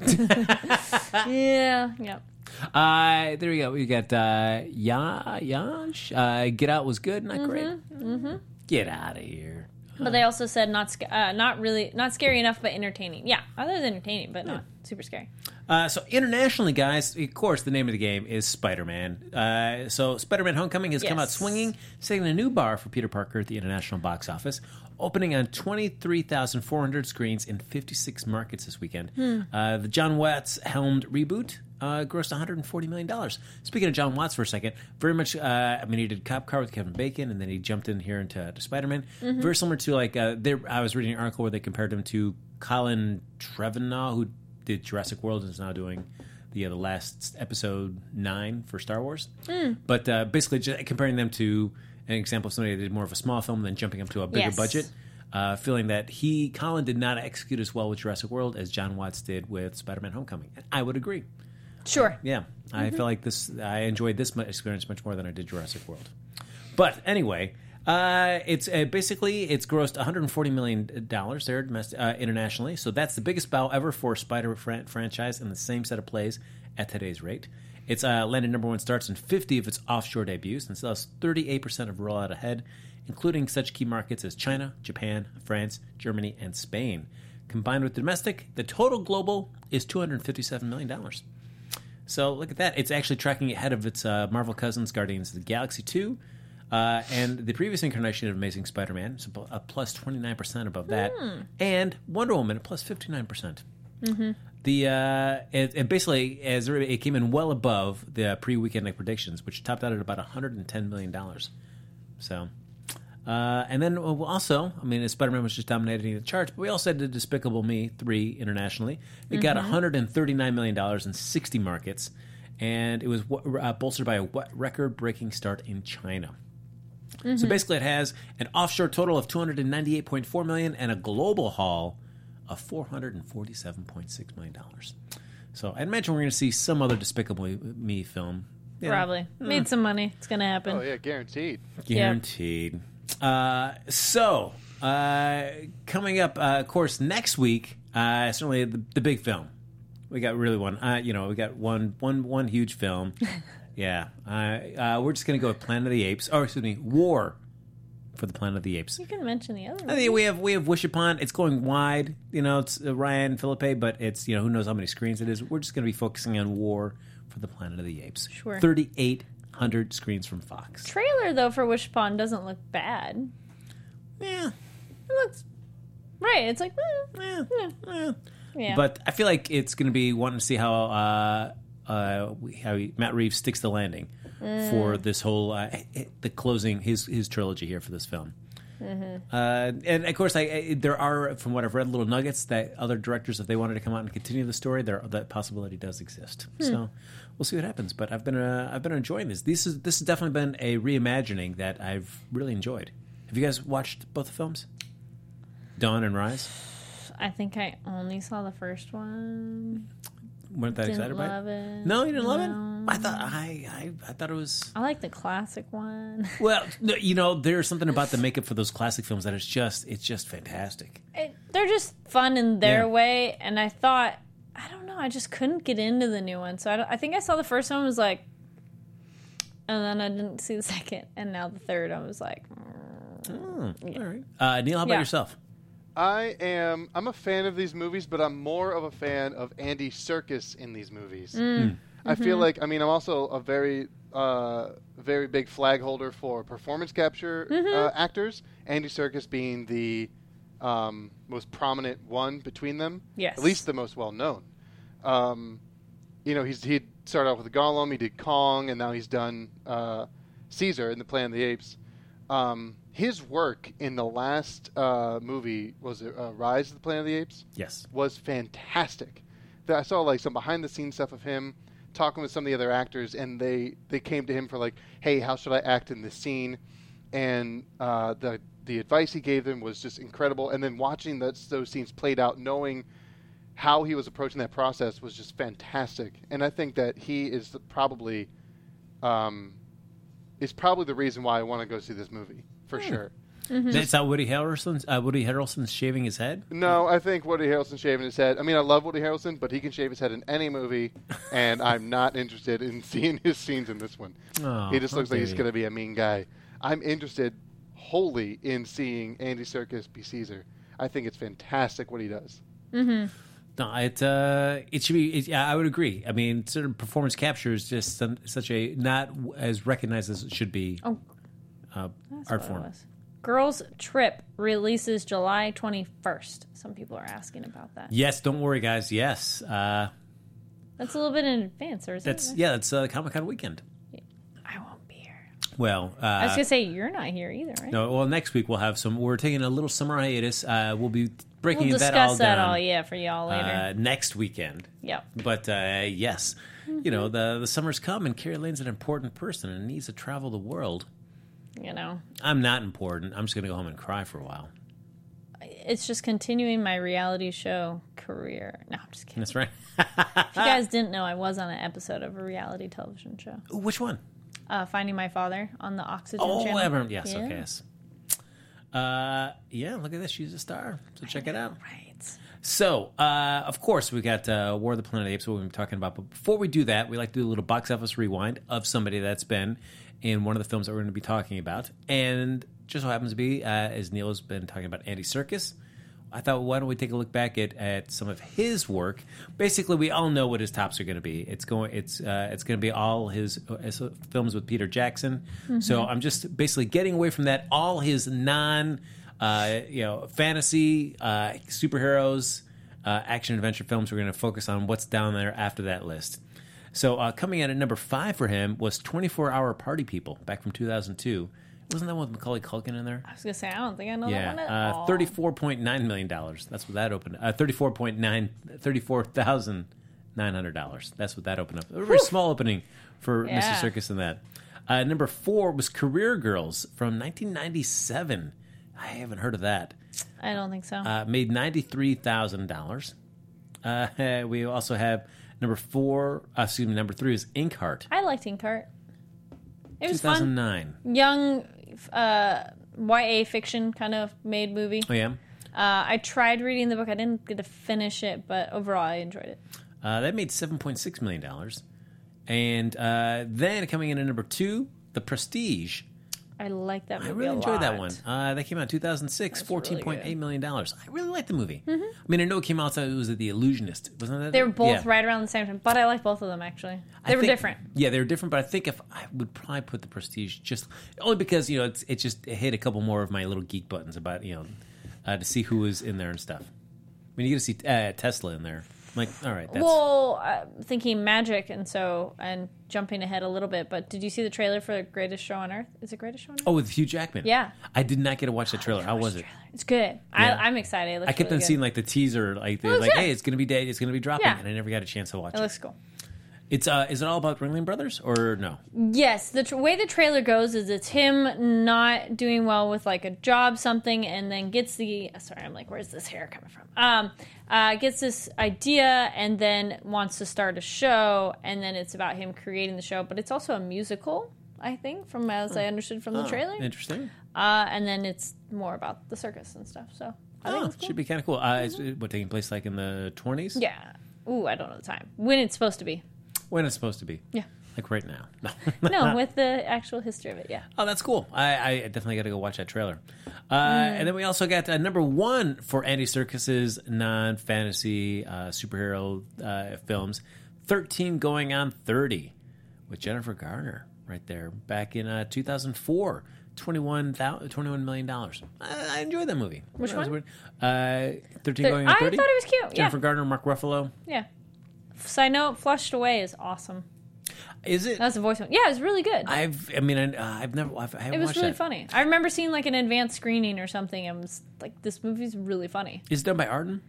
Yeah, yeah. Uh, there we go. We got uh, Ya Yash. Uh, Get Out was good, not great. Mm-hmm. Get out of here. But they also said not sc- uh, not really not scary enough, but entertaining. Yeah, I thought it was entertaining, but not super scary. Uh, so internationally, guys, of course, the name of the game is Spider-Man. Uh, so Spider-Man: Homecoming has come Yes. out swinging, setting a new bar for Peter Parker at the international box office, opening on twenty-three thousand four hundred screens in fifty-six markets this weekend. Hmm. Uh, the John Watts helmed reboot uh, grossed one hundred forty million dollars. Speaking of John Watts for a second, very much, uh, I mean, he did Cop Car with Kevin Bacon, and then he jumped in here into to Spider-Man. Mm-hmm. Very similar to, like, uh, there. I was reading an article where they compared him to Colin Trevorrow, who did Jurassic World and is now doing the uh, the last episode nine for Star Wars. Mm. But uh, basically, just comparing them to an example of somebody that did more of a small film and then jumping up to a bigger Yes. budget. Uh, feeling that he, Colin, did not execute as well with Jurassic World as John Watts did with Spider-Man: Homecoming. And I would agree. Sure. Yeah, I feel like this. I enjoyed this mu- experience much more than I did Jurassic World. But anyway, uh, it's uh, basically it's grossed one hundred forty million dollars there domestic, uh, internationally. So that's the biggest bow ever for a Spider fran- franchise in the same set of plays at today's rate. It's uh, landed number one starts in fifty of its offshore debuts and still has thirty-eight percent of rollout ahead, including such key markets as China, Japan, France, Germany, and Spain. Combined with domestic, the total global is two hundred fifty-seven million dollars. So look at that. It's actually tracking ahead of its uh, Marvel cousins, Guardians of the Galaxy two, Uh, and the previous incarnation of Amazing Spider-Man is a plus twenty-nine percent above that. Mm. And Wonder Woman a plus fifty-nine percent. Mm-hmm. The uh, it, it basically as it came in well above the pre-weekend night predictions, which topped out at about one hundred ten million dollars. So, uh, and then also, I mean, Spider-Man was just dominating the charts, but we also did Despicable Me three internationally. It mm-hmm. got one hundred thirty-nine million dollars in sixty markets, and it was uh, bolstered by a record-breaking start in China. Mm-hmm. So basically, it has an offshore total of two hundred ninety-eight point four million dollars and a global haul of four hundred forty-seven point six million dollars. So I imagine we're going to see some other Despicable Me film. Yeah. Probably. Made some money. It's going to happen. Oh, yeah, guaranteed. Guaranteed. Yep. Uh, so, uh, coming up, uh, of course, next week, uh, certainly the, the big film. We got really one. Uh, you know, we got one, one, one huge film. yeah. Uh, uh, we're just going to go with Planet of the Apes. Oh, excuse me, War for the Planet of the Apes. You can mention the other one. I think we have we have Wish Upon. It's going wide. You know, it's uh, Ryan Philippe, but it's, you know, who knows how many screens it is. We're just going to be focusing on War for the Planet of the Apes. Sure. thirty-eight hundred screens from Fox. Trailer, though, for Wish Upon doesn't look bad. Yeah. It looks... Right. It's like... Eh, yeah. Yeah. yeah. Yeah. But I feel like it's going to be wanting to see how uh, uh, how he, Matt Reeves sticks the landing mm. for this whole... Uh, the closing, his, his trilogy here for this film. Mm-hmm. Uh, and of course, I, I, there are, from what I've read, little nuggets that other directors, if they wanted to come out and continue the story, there that possibility does exist. Hmm. So we'll see what happens. But I've been uh, I've been enjoying this. This is this has definitely been a reimagining that I've really enjoyed. Have you guys watched both the films, Dawn and Rise? I think I only saw the first one. Weren't that didn't excited about love it? it? No, you didn't no. love it. I thought I, I I thought it was. I like the classic one. Well, you know, there's something about the makeup for those classic films that is just it's just fantastic. It, they're just fun in their Yeah. way, and I thought, I don't know, I just couldn't get into the new one. So I, don't, I think I saw the first one, was like, and then I didn't see the second, and now the third, I was like, mm, Oh, yeah. all right. Uh, Neil, how about Yeah. yourself? I am. I'm a fan of these movies, but I'm more of a fan of Andy Serkis in these movies. Mm. I feel like. I mean, I'm also a very, uh, very big flag holder for performance capture uh, actors. Andy Serkis being the um, most prominent one between them. Yes. At least the most well known. Um, you know, he's he started off with Gollum. He did Kong, and now he's done uh, Caesar in the Planet of the Apes. Um, his work in the last uh, movie, was it uh, Rise of the Planet of the Apes? Yes. Was fantastic. Th- I saw like some behind the scenes stuff of him talking with some of the other actors, and they, they came to him for like, hey, how should I act in this scene? And uh, the the advice he gave them was just incredible. And then watching those, those scenes played out, knowing how he was approaching that process was just fantastic. And I think that he is the, probably um, is probably the reason why I want to go see this movie for sure. Mm-hmm. It's not Woody Harrelson's. Uh, Woody Harrelson's shaving his head. No, I think Woody Harrelson's shaving his head. I mean, I love Woody Harrelson, but he can shave his head in any movie, and I'm not interested in seeing his scenes in this one. Oh, he just looks like he's okay. going to be a mean guy. I'm interested wholly in seeing Andy Serkis be Caesar. I think it's fantastic what he does. Mm-hmm. No, it uh, it should be. It, yeah, I would agree. I mean, sort of performance capture is just some, such a not as recognized as it should be. Oh, uh, that's art what it form. was. Girls Trip releases July twenty-first. Some people are asking about that. Yes, don't worry, guys. Yes, uh, That's a little bit in advance, or is that's it? yeah, that's uh, Comic Con weekend. I won't be here. Well, uh, I was gonna say you're not here either, right? no. Well, next week we'll have some. We're taking a little summer hiatus. Uh, we'll be breaking We'll that all discuss that down all, yeah, for y'all later. uh, next weekend. Yep. But uh, yes, you know the the summer's come, and Carrie Lane's an important person and needs to travel the world. You know, I'm not important. I'm just going to go home and cry for a while. it's just continuing my reality show career. No, I'm just kidding. That's right. If you guys didn't know, I was on an episode of a reality television show, Which one? uh, Finding My Father on the Oxygen Oh, channel. I remember. Yes, Yeah. okay, yes. Uh, yeah, look at this. She's a star. So check it out. Right. So, uh, of course, we got uh, War of the Planet of the Apes, what we've been talking about. But before we do that, we like to do a little box office rewind of somebody that's been in one of the films that we're going to be talking about. And just so happens to be, uh, as Neil has been talking about Andy Serkis, I thought, why don't we take a look back at, at some of his work? Basically, we all know what his tops are going to be. It's going it's uh, it's going to be all his, his films with Peter Jackson. Mm-hmm. So I'm just basically getting away from that. All his non uh, you know fantasy uh, superheroes uh, action adventure films. We're going to focus on what's down there after that list. So uh, coming in at number five for him was twenty-four hour Party People back from two thousand two. Wasn't that one with Macaulay Culkin in there? I was gonna say I don't think I know yeah, that one at uh, all. thirty-four point nine million dollars. That's what that opened. Uh, thirty-four point nine, thirty-four thousand nine hundred dollars. That's what that opened up. A very small opening for Yeah. Mister Circus in that. Uh, number four was Career Girls from nineteen ninety-seven. I haven't heard of that. I don't think so. Uh, made ninety-three thousand dollars. Uh, we also have number four. Uh, excuse me. Number three is Inkheart. I liked Inkheart. It was two thousand fun. nine. Young uh, Y A fiction kind of made movie. Oh yeah. Uh, I tried reading the book. I didn't get to finish it, but overall I enjoyed it. Uh, that made seven point six million dollars. And uh, then coming in at number two, The Prestige. I like that movie I really a enjoyed that lot. one. Uh, that came out in two thousand six, That's fourteen really point eight good. million dollars. I really liked the movie. Mm-hmm. I mean, I know it came out, so it was The Illusionist. Wasn't that? They were both yeah. right around the same time, but I like both of them actually. I They were think- different. Yeah, they were different, but I think if I would probably put The Prestige just only because, you know, it's it just it hit a couple more of my little geek buttons about, you know, uh, to see who was in there and stuff. I mean, you get to see uh, Tesla in there. I'm like, all right, that's... Well, I'm thinking magic, and so and jumping ahead a little bit. But did you see the trailer for Greatest Show on Earth? Is it Greatest Show on Earth? Oh, with Hugh Jackman. Yeah. I did not get to watch that trailer. How was it? It's good. Yeah. I, I'm excited. It looks I kept really on good. seeing like the teaser, like they're looks like, good. "Hey, it's gonna be dead. It's gonna be dropping," Yeah. and I never got a chance to watch It it. looks cool. It's uh, is it all about Ringling Brothers or no? Yes, the tr- way the trailer goes is it's him not doing well with like a job something, and then gets the sorry, I'm like, where's this hair coming from? Um, uh, gets this idea and then wants to start a show, and then it's about him creating the show, but it's also a musical, I think, from as I understood from the Oh, trailer. interesting. Uh, and then it's more about the circus and stuff. So I think Oh, it's cool. should be kind of cool. Uh, is it, what taking place like in the twenties? Yeah. Ooh, I don't know the time when it's supposed to be. When it's supposed to be. Yeah. Like right now. No. No, with the actual history of it. Yeah. Oh, that's cool. I, I definitely got to go watch that trailer. Uh, Mm. And then we also got uh, number one for Andy Serkis's non-fantasy uh, superhero uh, films, thirteen going on thirty, with Jennifer Garner right there back in uh, two thousand four. twenty-one million dollars. I, I enjoyed that movie. Which That was one? weird. Uh, thirteen Thir- going on I thirty. thought it was cute. Jennifer Yeah. Garner, Mark Ruffalo. Yeah. Side note: Flushed Away is awesome. Is it? That's the voice one. Yeah, it was really good. I've. I mean, I, uh, I've never. I've, I haven't it was watched really that. funny. I remember seeing like an advanced screening or something, and was like, "This movie's really funny." Is it done by Arden?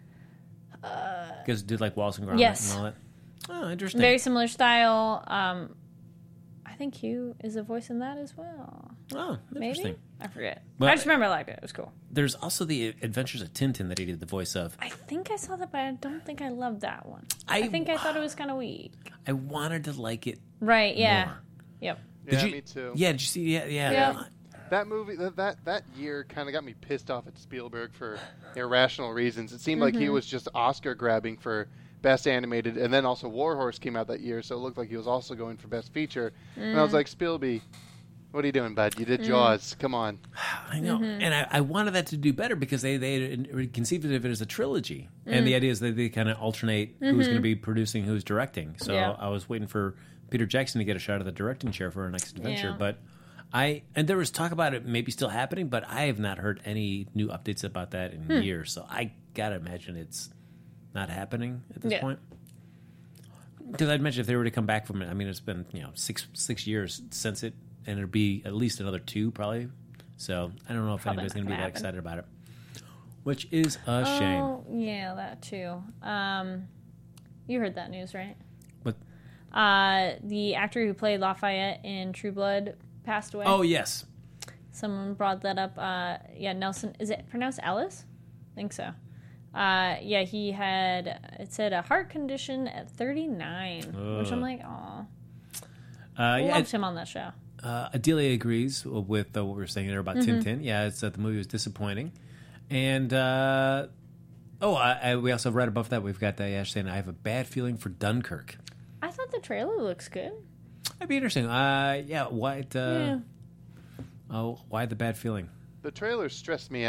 Because it did like Wallace and Gromit yes. and all that. Oh, interesting. Very similar style. Um, I think Hugh is a voice in that as well. oh, interesting. Maybe I forget. Well, I just remember I liked it. It was cool. There's also the Adventures of Tintin that he did the voice of. I think I saw that, but I don't think I loved that one. I- I, think I thought it was kind of weak. I wanted to like it. Right? Yeah. More. Yep. Did Yeah, you, me too. Yeah, did you see? Yeah, yeah. Yeah. That movie, that that, that year, kind of got me pissed off at Spielberg for irrational reasons. It seemed like he was just Oscar grabbing for Best Animated, and then also War Horse came out that year, so it looked like he was also going for Best Feature. And I was like, Spielby, what are you doing, bud? You did Jaws. Come on. I know, and I, I wanted that to do better because they they conceived of it as a trilogy, and the idea is that they kind of alternate who's going to be producing, who's directing. So Yeah. I was waiting for Peter Jackson to get a shot at the directing chair for our next adventure, Yeah. but I and there was talk about it maybe still happening, but I have not heard any new updates about that in years. So I gotta imagine it's not happening at this Yeah. point. Because I'd mention if they were to come back from it, I mean, it's been you know six six years since it, and it'll be at least another two probably. So I don't know if Probably anybody's not going to be gonna that happen. excited about it, which is a shame. Oh, yeah, that too. Um, you heard that news, right? But Uh, the actor who played Lafayette in True Blood passed away. oh yes, Someone brought that up. Uh, yeah, Nelson. Is it pronounced Ellis? I think so. Uh, yeah, he had, it said a heart condition at thirty-nine, which I'm Ugh. like, aw. uh, yeah. Loved him on that show. Uh, Adelia agrees with uh, what we were saying there about Mm-hmm. Tintin. Yeah, it's that the movie was disappointing, and uh, oh, I, I, we also read above that we've got uh, Ash saying I have a bad feeling for Dunkirk. I thought the trailer looks good. That'd be interesting. Uh, yeah, why? Uh, Yeah. Oh, why the bad feeling? The trailer stressed me out.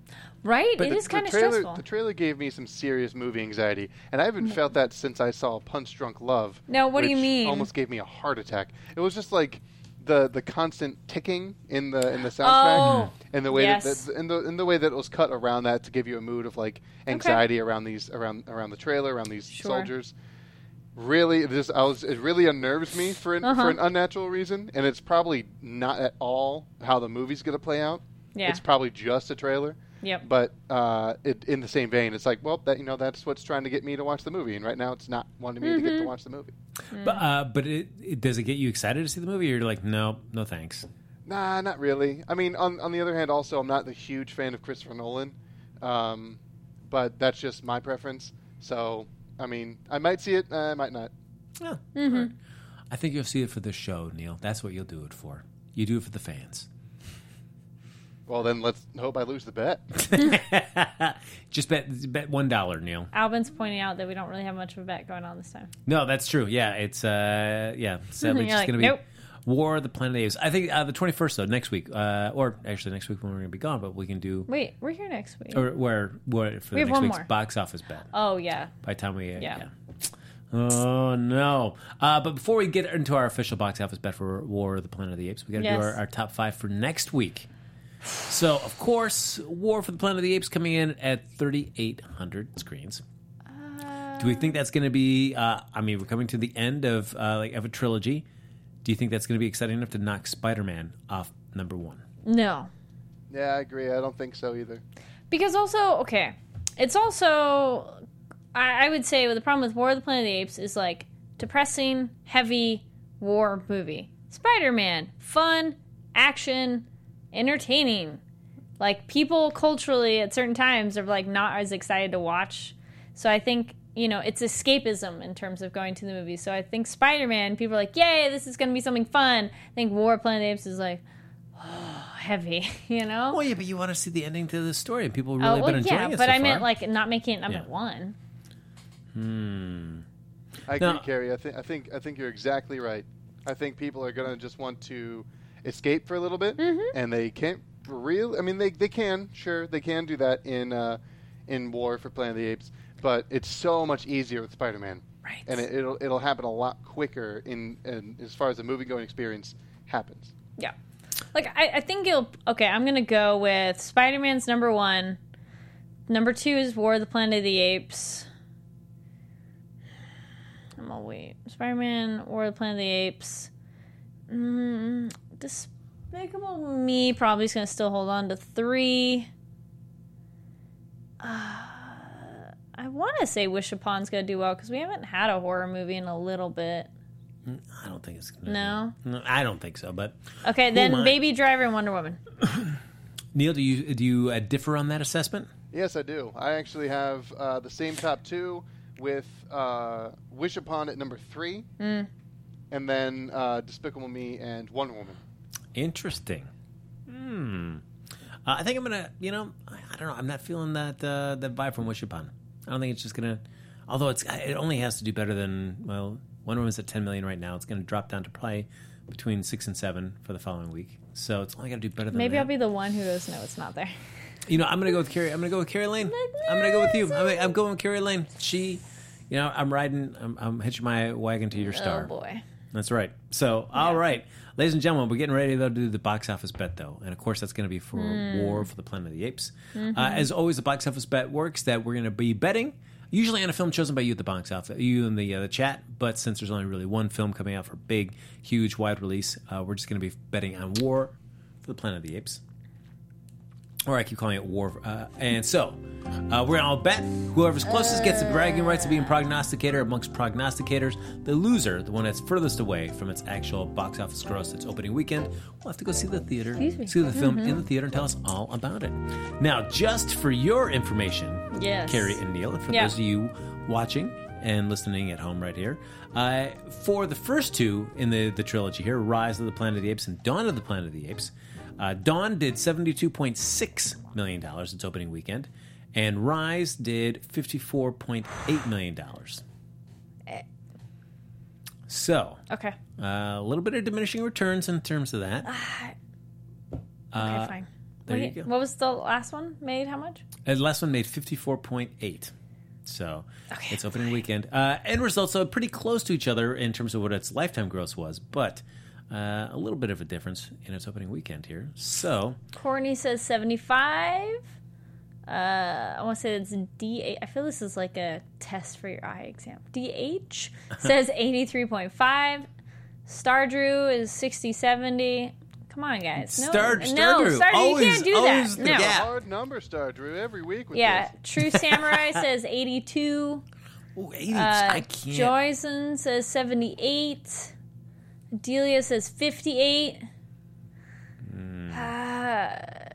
Right? But it the, is kind the of trailer, stressful. The trailer gave me some serious movie anxiety, and I haven't felt that since I saw Punch Drunk Love. No, what do you which mean? Almost gave me a heart attack. It was just like the the constant ticking in the in the soundtrack, Oh, and the way yes. that, that in the in the way that it was cut around that to give you a mood of like anxiety around these around around the trailer, around these Sure. soldiers. Really, this I was it really unnerves me for an, Uh-huh. for an unnatural reason, and it's probably not at all how the movie's going to play out. Yeah. It's probably just a trailer. Yep. But uh, it, in the same vein, it's like, well, that you know, that's what's trying to get me to watch the movie, and right now, it's not wanting me to get to watch the movie. But uh, but it, it does it get you excited to see the movie? Or you're like, no, no, thanks. Nah, not really. I mean, on on the other hand, also, I'm not the huge fan of Christopher Nolan, um, but that's just my preference. So, I mean, I might see it, uh, I might not. Yeah. All right. I think you'll see it for the show, Neil. That's what you'll do it for. You do it for the fans. Well, then let's hope I lose the bet. Just bet bet one dollar, Neil. Albin's pointing out that we don't really have much of a bet going on this time. No, that's true. Yeah, it's uh, yeah. Sadly, You're just like, going to be nope. War of the Planet of the Apes. I think uh, the twenty-first though, next week, uh, or actually next week when we're going to be gone, but we can do Wait, we're here next week. or where where for We the have next one week's more. box office bet. Oh, yeah. By the time we uh, Yeah. yeah. Oh no! Uh, but before we get into our official box office bet for War of the Planet of the Apes, we got to Yes. do our, our top five for next week. So, of course, War for the Planet of the Apes coming in at thirty-eight hundred screens. Uh, Do we think that's going to be? Uh, I mean, we're coming to the end of uh, like of a trilogy. Do you think that's going to be exciting enough to knock Spider-Man off number one? No. Yeah, I agree. I don't think so either. Because also, okay, it's also, I, I would say, the problem with War of the Planet of the Apes is like depressing, heavy war movie. Spider-Man, fun, action, entertaining. Like people culturally at certain times are like not as excited to watch. So I think, you know, it's escapism in terms of going to the movies. So I think Spider-Man, people are like, yay, this is going to be something fun. I think War of the Planet of the Apes is like, oh, heavy, you know? Well, yeah, but you want to see the ending to the story, and people have Oh, really well, been enjoying yeah, it but so I meant far. like not making it number Yeah. one. I agree, No. Carrie. I think I think I think you're exactly right. I think people are gonna just want to escape for a little bit, and they can't really. I mean, they they can, sure, they can do that in uh, in War for Planet of the Apes, but it's so much easier with Spider-Man, Right. and it, it'll it'll happen a lot quicker in, in as far as the movie going experience happens. Yeah. Like, I, I think it'll... Okay, I'm going to go with Spider-Man's number one. Number two is War of the Planet of the Apes. I'm going to wait. Spider-Man, War of the Planet of the Apes. Mm, Despicable Me probably is going to still hold on to three. Uh, I want to say Wish Upon's going to do well because we haven't had a horror movie in a little bit. I don't think it's gonna No? no, I don't think so. But Okay, am then I? Baby Driver and Wonder Woman. Neil, do you do you uh, differ on that assessment? Yes, I do. I actually have uh, the same top two with uh, Wish Upon at number three, and then uh, Despicable Me and Wonder Woman. Interesting. Hmm. Uh, I think I'm gonna. You know, I, I don't know. I'm not feeling that uh, that vibe from Wish Upon. I don't think it's just gonna. Although it's it only has to do better than well. Wonder Woman's at ten million right now. It's going to drop down to probably between six and seven for the following week. So it's only got to do better than Maybe that. I'll be the one who goes, no, it's not there. You know, I'm going to go with Carrie. I'm going to go with Carrie Lane. I'm going to go with you. I'm, I'm going with Carrie Lane. She, you know, I'm riding. I'm, I'm hitching my wagon to your star. Oh, boy. That's right. So, all right, ladies and gentlemen, we're getting ready to do the box office bet, though, and of course, that's going to be for War for the Planet of the Apes. Uh, as always, the box office bet works that we're going to be betting. Usually on a film chosen by you at the box office, you in the uh, the chat. But since there's only really one film coming out for big, huge, wide release, uh, we're just going to be betting on War for the Planet of the Apes. Or I keep calling it War. Uh, and so, uh, we're going to all bet. Whoever's closest gets the bragging rights of being prognosticator amongst prognosticators. The loser, the one that's furthest away from its actual box office gross its opening weekend, will have to go see the theater, Excuse me. see the film in the theater and tell us all about it. Now, just for your information, Yes. Carrie and Neil, and for Yeah. those of you watching and listening at home right here, uh, for the first two in the, the trilogy here, Rise of the Planet of the Apes and Dawn of the Planet of the Apes, uh, Dawn did seventy-two point six million dollars its opening weekend, and Rise did fifty-four point eight million dollars. So, Okay. uh, a little bit of diminishing returns in terms of that. Okay, Uh, fine. there Wait, you go. What was the last one made? How much? And the last one made fifty-four point eight. So Okay. it's opening weekend. Uh, end results are pretty close to each other in terms of what its lifetime gross was, but uh, a little bit of a difference in its opening weekend here. So Courtney says seventy-five. Uh, I want to say it's D H. I feel this is like a test for your eye exam. D H says eighty-three point five. Star Drew is sixty seventy. Come on, guys. No, Star- no, Stardrew. Star Drew, Always- you can't do always that. the No. gap. Hard number, Star Drew, every week with Yeah, this. True Samurai says eighty-two. ooh, eighty. Uh, I can't. Joyson says seventy-eight. Delia says fifty-eight. Hmm. Uh,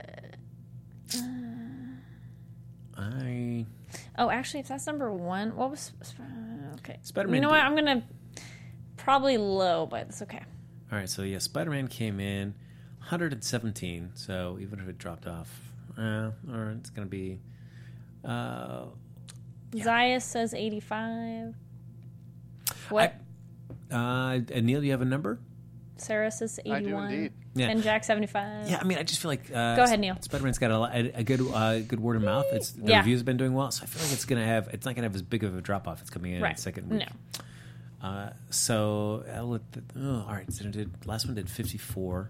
I oh, actually, if that's number one, what was... uh, Okay. Spider-Man You know what? did- I'm going to... Probably low, but it's okay. all right. So yeah, Spider-Man came in one hundred seventeen. So even if it dropped off, uh, or it's gonna be. Uh, Zayas says eighty-five. What? uh, and Neil, do you have a number? Sarah says I do eighty-one. indeed. Yeah. And Jack seventy-five. Yeah, I mean, I just feel like uh, Go ahead, Neil. Spider-Man's got a, lot- a, a good, uh, good word of mouth. It's the Yeah. reviews have been doing well, so I feel like it's gonna have. It's not gonna have as big of a drop off. It's coming in Right. in the second week. No. Uh, so I'll let the, oh, all right. So it did last one did fifty-four.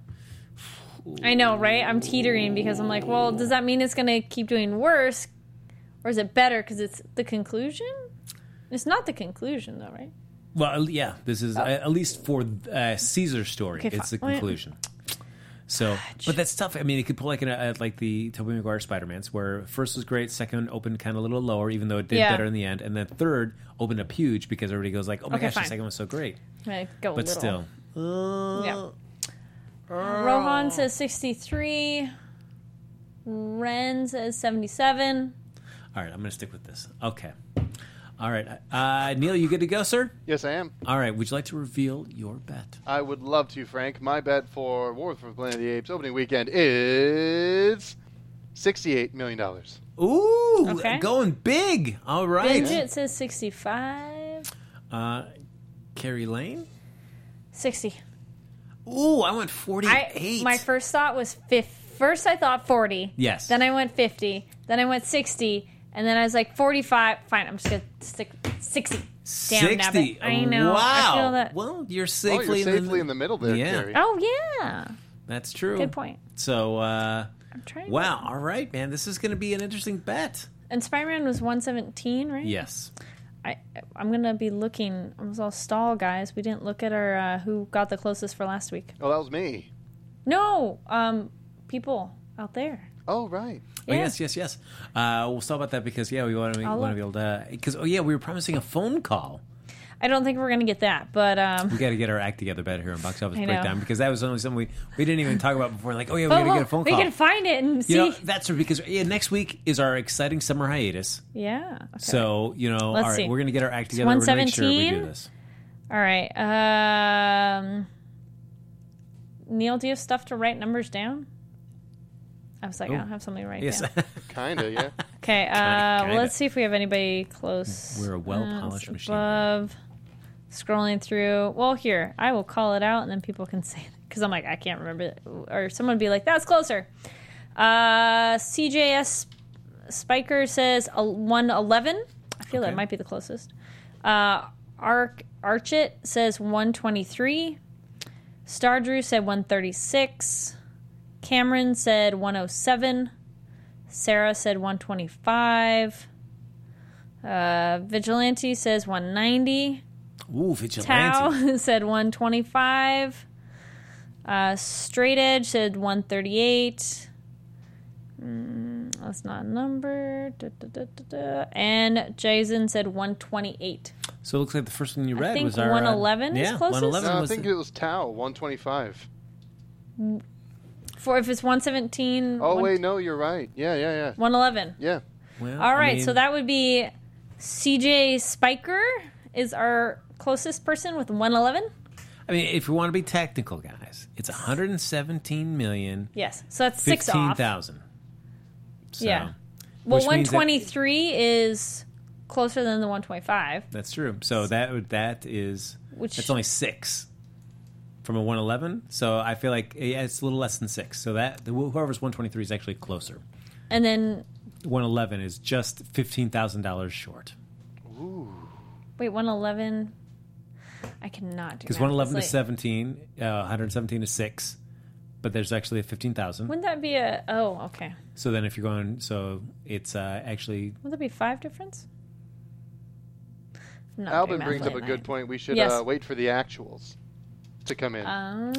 I know, right? I'm teetering because I'm like, well, does that mean it's going to keep doing worse? Or is it better because it's the conclusion? It's not the conclusion, though, right? Well, yeah, this is uh, at least for uh, Caesar's story. Okay, it's the fine. conclusion. So, but that's tough. I mean, it could pull like an, uh, like the Tobey Maguire Spider-Man's, where first was great, second opened kind of a little lower, even though it did Yeah. better in the end, and then third opened up huge because everybody goes like, "Oh my Okay, gosh, fine. the second was so great." I'm gonna go a But little. still, uh, Yeah. Rohan says sixty-three. Ren says seventy-seven. all right, I'm going to stick with this. Okay, all right, uh, Neil, you good to go, sir? Yes, I am. All right, would you like to reveal your bet? I would love to, Frank. My bet for War for the Planet of the Apes opening weekend is sixty-eight million dollars. Ooh, Okay. going big. All right, Bingit says sixty-five. uh, Carrie Lane. sixty. Ooh, I went I, forty-eight. my first thought was fifty. First I thought forty. Yes. Then I went fifty. Then I went sixty. And then I was like forty-five. Fine, I'm just going to stick sixty. Damn, sixty. nabbit. I know. Wow. I feel that. Well, you're Oh, safely, you're safely in the middle there, Yeah. Carrie. Oh, yeah. That's true. Good point. So, uh, I'm trying to- wow. All right, man. This is going to be an interesting bet. And Spider-Man was one seventeen, right? Yes. I, I'm going to be looking. I was all stall, guys. We didn't look at our uh, who got the closest for last week. Oh, that was me. No, um, people out there. Oh, right. Oh, Yeah. yes, yes, yes. Uh, we'll stop about that because, yeah, we want to, we I'll want to be able to. Because, oh, yeah, we were promising a phone call. I don't think we're going to get that, but um, We got to get our act together better here on Box Office I know. Breakdown because that was only something we, we didn't even talk about before. Like, oh, yeah, we but got to well, get a phone we call. can find it and see. You know, that's true because yeah, next week is our exciting summer hiatus. yeah. Okay. So, you know, Let's all right, see. we're going to get our act together. We're going to make sure we do one seventeen? this. All right. Um, Neil, do you have stuff to write numbers down? I was like, I don't have something to write Yes. down. Kind of, yeah. Okay. Uh, well, kinda. let's see if we have anybody close. We're a well-polished Uh, machine. Above. Scrolling through. Well, here, I will call it out and then people can say it. Because I'm like, I can't remember it. Or someone would be like, that's closer. Uh, C J S Spiker says a one eleven. I feel Okay. that might be the closest. Uh, Arc Archit says one twenty-three. Stardrew said one thirty-six. Cameron said one oh seven. Sarah said one twenty-five. Uh, Vigilante says one ninety. Ooh, Vigilante. Tao said one twenty-five. Uh, Straight Edge said one thirty-eight. Mm, that's not a number. Da, da, da, da, da. And Jason said one twenty-eight. So it looks like the first one you I read think was our... one eleven uh, is yeah, closest? one eleven No, I was think the- it was Tau, one twenty-five. For if it's one seventeen. Oh, one, wait, no, you're right. Yeah, yeah, yeah. one eleven. Yeah. well, All I right, mean, so that would be C J Spiker is our closest person with one eleven. I mean, if we want to be technical, guys, it's one hundred seventeen million Yes, so that's six fifteen off. thousand. So, Yeah. Well, which one means that- twenty-three is closer than the one twenty-five. That's true. So that would that is Which- that's only six. from a one eleven. So I feel like yeah, it's a little less than six. So that the, whoever's one twenty-three is actually closer. And then one eleven is just fifteen thousand dollars short. Ooh. wait, one eleven. I cannot do Because math. one eleven It's is like- seventeen, uh, one seventeen is six, but there's actually a fifteen thousand. Wouldn't that be a? Oh, okay. So then if you're going, so it's uh, actually Would that be five difference? I'm not Albin doing math brings up late a good night. point. We should Yes. uh, wait for the actuals to come in.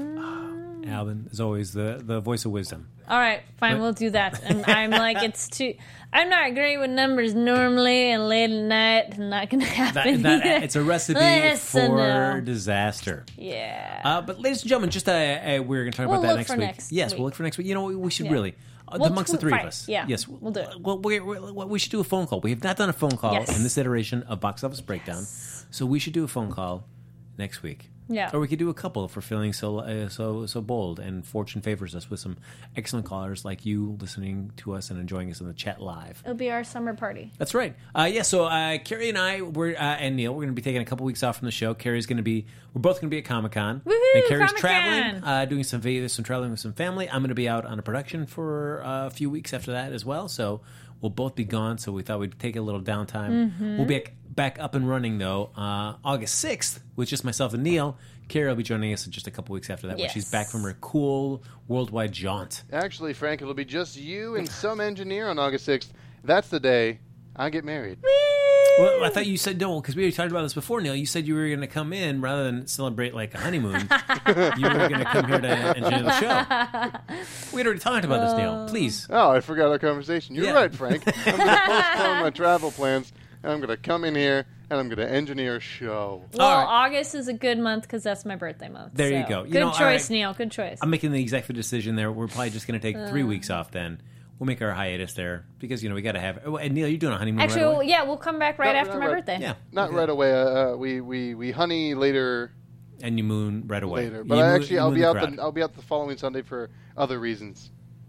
Um, Alvin is always the, the voice of wisdom. all right, fine, What? we'll do that. And I'm like, it's too. I'm not great with numbers normally, and late at night, not gonna That, happen. that, either. it's a recipe Listen for now. disaster. Yeah. Uh, but ladies and gentlemen, just uh, uh, we're going to talk We'll about that look next for week. next yes, week. we'll look for next week. You know, we, we should Yeah. really, uh, We'll amongst the tw- three right, of us. yeah, yes, we'll do it. Well, we we we should do a phone call. We have not done a phone call Yes. in this iteration of Box Office Breakdown, so we should do a phone call next week. Yeah. Or we could do a couple if we're feeling so uh, so so bold, and fortune favors us with some excellent callers like you listening to us and enjoying us in the chat live. It'll be our summer party. That's right. Uh, yeah, so uh, Carrie and I, we're, uh, and Neil, we're going to be taking a couple weeks off from the show. Carrie's going to be, we're both going to be at Comic Con. Woohoo, And Carrie's Comic-Con! traveling, uh, doing some videos, some traveling with some family. I'm going to be out on a production for uh, a few weeks after that as well. So we'll both be gone. So we thought we'd take a little downtime. Mm-hmm. We'll be back, back up and running, though, uh, August sixth with just myself and Neil. Carrie will be joining us in just a couple weeks after that when Yes. she's back from her cool worldwide jaunt. Actually, Frank, it'll be just you and some engineer on August sixth. That's the day I get married. Well, I thought you said no, because we already talked about this before, Neil. You said you were going to come in rather than celebrate like a honeymoon. You were going to come here to engineer the show. We had already talked about this, Neil. Please. Oh, I forgot our conversation. You're Yeah. right, Frank. I'm going to postpone my travel plans, and I'm going to come in here, and I'm going to engineer a show. Well, All right. August is a good month because that's my birthday month. There you so. go. You Good know, all choice, right. Neil. Good choice. I'm making the executive decision there. We're probably just going to take three weeks off then. We'll make our hiatus there because, you know, we got to have. Oh, and Neil, you're doing a honeymoon Actually, right well, away? yeah, we'll come back right No, after no, my right. birthday. Yeah. Not Okay. right away. Uh, we, we, we honey later. And you moon right away. Later, You but I moon- actually you I'll moon be the out crowd. the I'll be out the following Sunday for other reasons.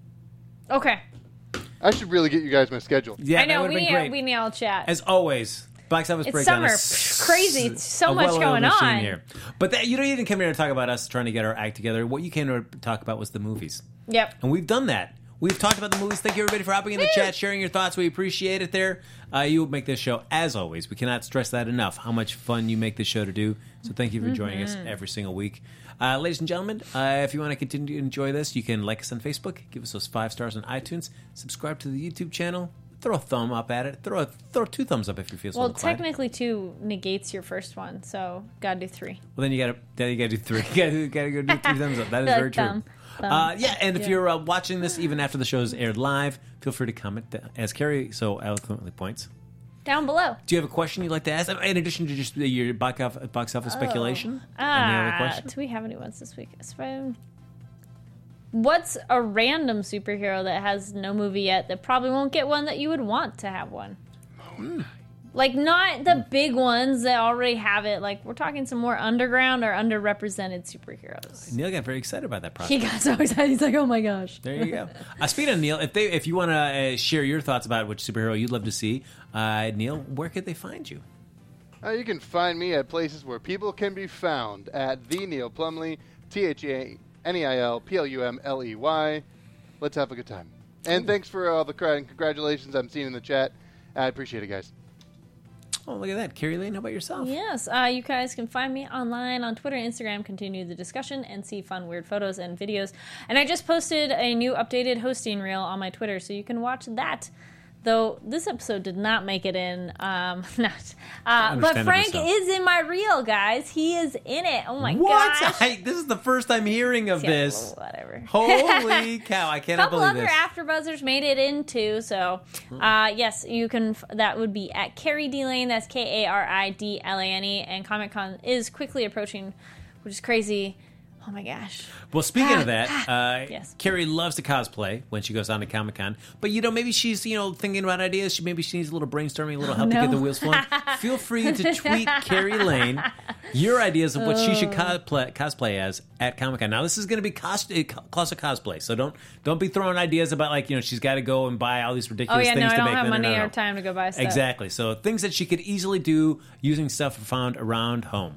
Okay. I should really get you guys my schedule. Yeah, I know. that would We have need, been great. we need all chat. As always, Box Office It's Breakdown summer. is Psh, crazy. It's so a much well-oiled going machine on. here. But that, you know, you didn't come here to talk about us trying to get our act together. What you came to talk about was the movies. Yep. And we've done that. We've talked about the movies. Thank you, everybody, for hopping in the Woo! chat, sharing your thoughts. We appreciate it there. Uh, you make this show, as always. We cannot stress that enough, how much fun you make this show to do. So thank you for joining us Mm-hmm. every single week. Uh, ladies and gentlemen, uh, if you want to continue to enjoy this, you can like us on Facebook, give us those five stars on iTunes, subscribe to the YouTube channel, throw a thumb up at it, throw a, throw two thumbs up if you feel so Well, inclined. technically, two negates your first one, so gotta do three. Well, then you gotta, then you gotta do three. You gotta, gotta go do three thumbs up. That is Like very true. thumb, thumb. Uh, yeah, and if Yeah. you're uh, watching this even after the show's aired live, feel free to comment, uh, as Carrie so eloquently points. Down below. Do you have a question you'd like to ask? In addition to just your box office, box office speculation? Any other Ah, question? do we have any ones this week? So, what's a random superhero that has no movie yet that probably won't get one that you would want to have one? Like, not the big ones that already have it. Like, we're talking some more underground or underrepresented superheroes. Neil got very excited about that He process. got so excited. He's like, oh my gosh. There you go. Uh, speaking of Neil, if they, if you want to uh, share your thoughts about which superhero you'd love to see, uh, Neil, where could they find you? Uh, you can find me at places where people can be found at the Neil Plumley, T H A N E I L P L U M L E Y. Let's have a good time. And thanks for all the cra- congratulations I'm seeing in the chat. I appreciate it, guys. Oh, look at that. Carrie Lane, how about yourself? Yes, uh, you guys can find me online on Twitter and Instagram, continue the discussion, and see fun, weird photos and videos. And I just posted a new updated hosting reel on my Twitter, so you can watch that. Though this episode did not make it in, um, not. Uh, but Understandably Frank so. is in my reel, guys. He is in it. Oh my What? gosh! I, this is the first I'm hearing of Yeah, this. whatever. Holy cow! I A cannot couple believe other this. AfterBuzzers made it in too, so uh, yes, you can. F- that would be at Carrie D Lane. That's K A R I D L A N E. And Comic Con is quickly approaching, which is crazy. Oh my gosh! Well, speaking of that, uh, Yes. Carrie loves to cosplay when she goes down to Comic Con. But you know, maybe she's you know thinking about ideas. She maybe she needs a little brainstorming, a little help to no. get the wheels flowing. Feel free to tweet Carrie Lane your ideas of what she should cosplay, cosplay as at Comic Con. Now, this is going to be cost, uh, classic cosplay, so don't don't be throwing ideas about like you know she's got to go and buy all these Oh ridiculous yeah, things no, I to don't make. have No, no, money no, no. or time to go buy stuff. Exactly. So things that she could easily do using stuff found around home.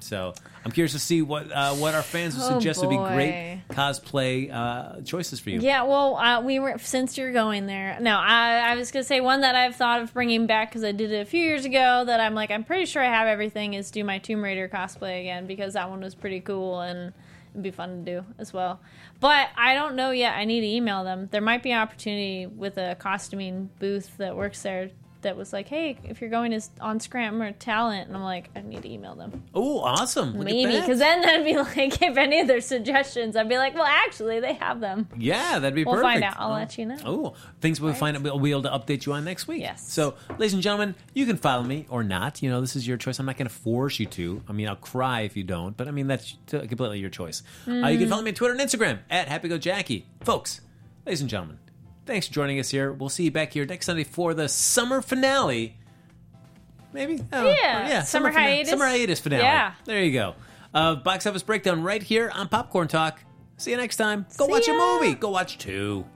So I'm curious to see what uh, what our fans will Oh, suggest would be boy. great cosplay uh, choices for you. Yeah, well, uh, we were since you're going there. No, I, I was gonna say one that I've thought of bringing back because I did it a few years ago. That I'm like, I'm pretty sure I have everything. Is do my Tomb Raider cosplay again because that one was pretty cool and it'd be fun to do as well. But I don't know yet. I need to email them. There might be an opportunity with a costuming booth that works there. That was like, hey, if you're going as on Scram or Talent, and I'm like, I need to email them. Oh, awesome! Look Maybe, at that. because then that'd be like, if any of their suggestions, I'd be like, well, actually, they have them. Yeah, that'd be We'll perfect. find out. I'll Oh. let you know. Oh, things we'll find out. We'll be able to update you on next week. Yes. So, ladies and gentlemen, you can follow me or not. You know, this is your choice. I'm not going to force you to. I mean, I'll cry if you don't, but I mean, that's t- completely your choice. Mm. Uh, you can follow me on Twitter and Instagram at HappyGoJackie. Folks, ladies and gentlemen, thanks for joining us here. We'll see you back here next Sunday for the summer finale. Maybe? Oh, Yeah, yeah. summer fina- hiatus. Summer hiatus finale. Yeah. There you go. Uh, box office breakdown right here on Popcorn Talk. See you next time. Go See watch ya. a movie. Go watch two.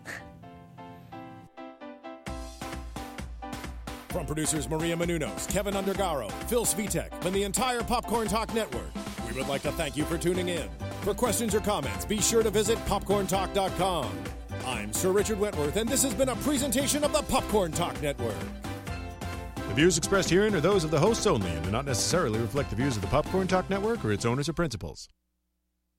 From producers Maria Menounos, Kevin Undergaro, Phil Svitek, and the entire Popcorn Talk Network, we would like to thank you for tuning in. For questions or comments, be sure to visit popcorn talk dot com. I'm Sir Richard Wentworth, and this has been a presentation of the Popcorn Talk Network. The views expressed herein are those of the hosts only and do not necessarily reflect the views of the Popcorn Talk Network or its owners or principals.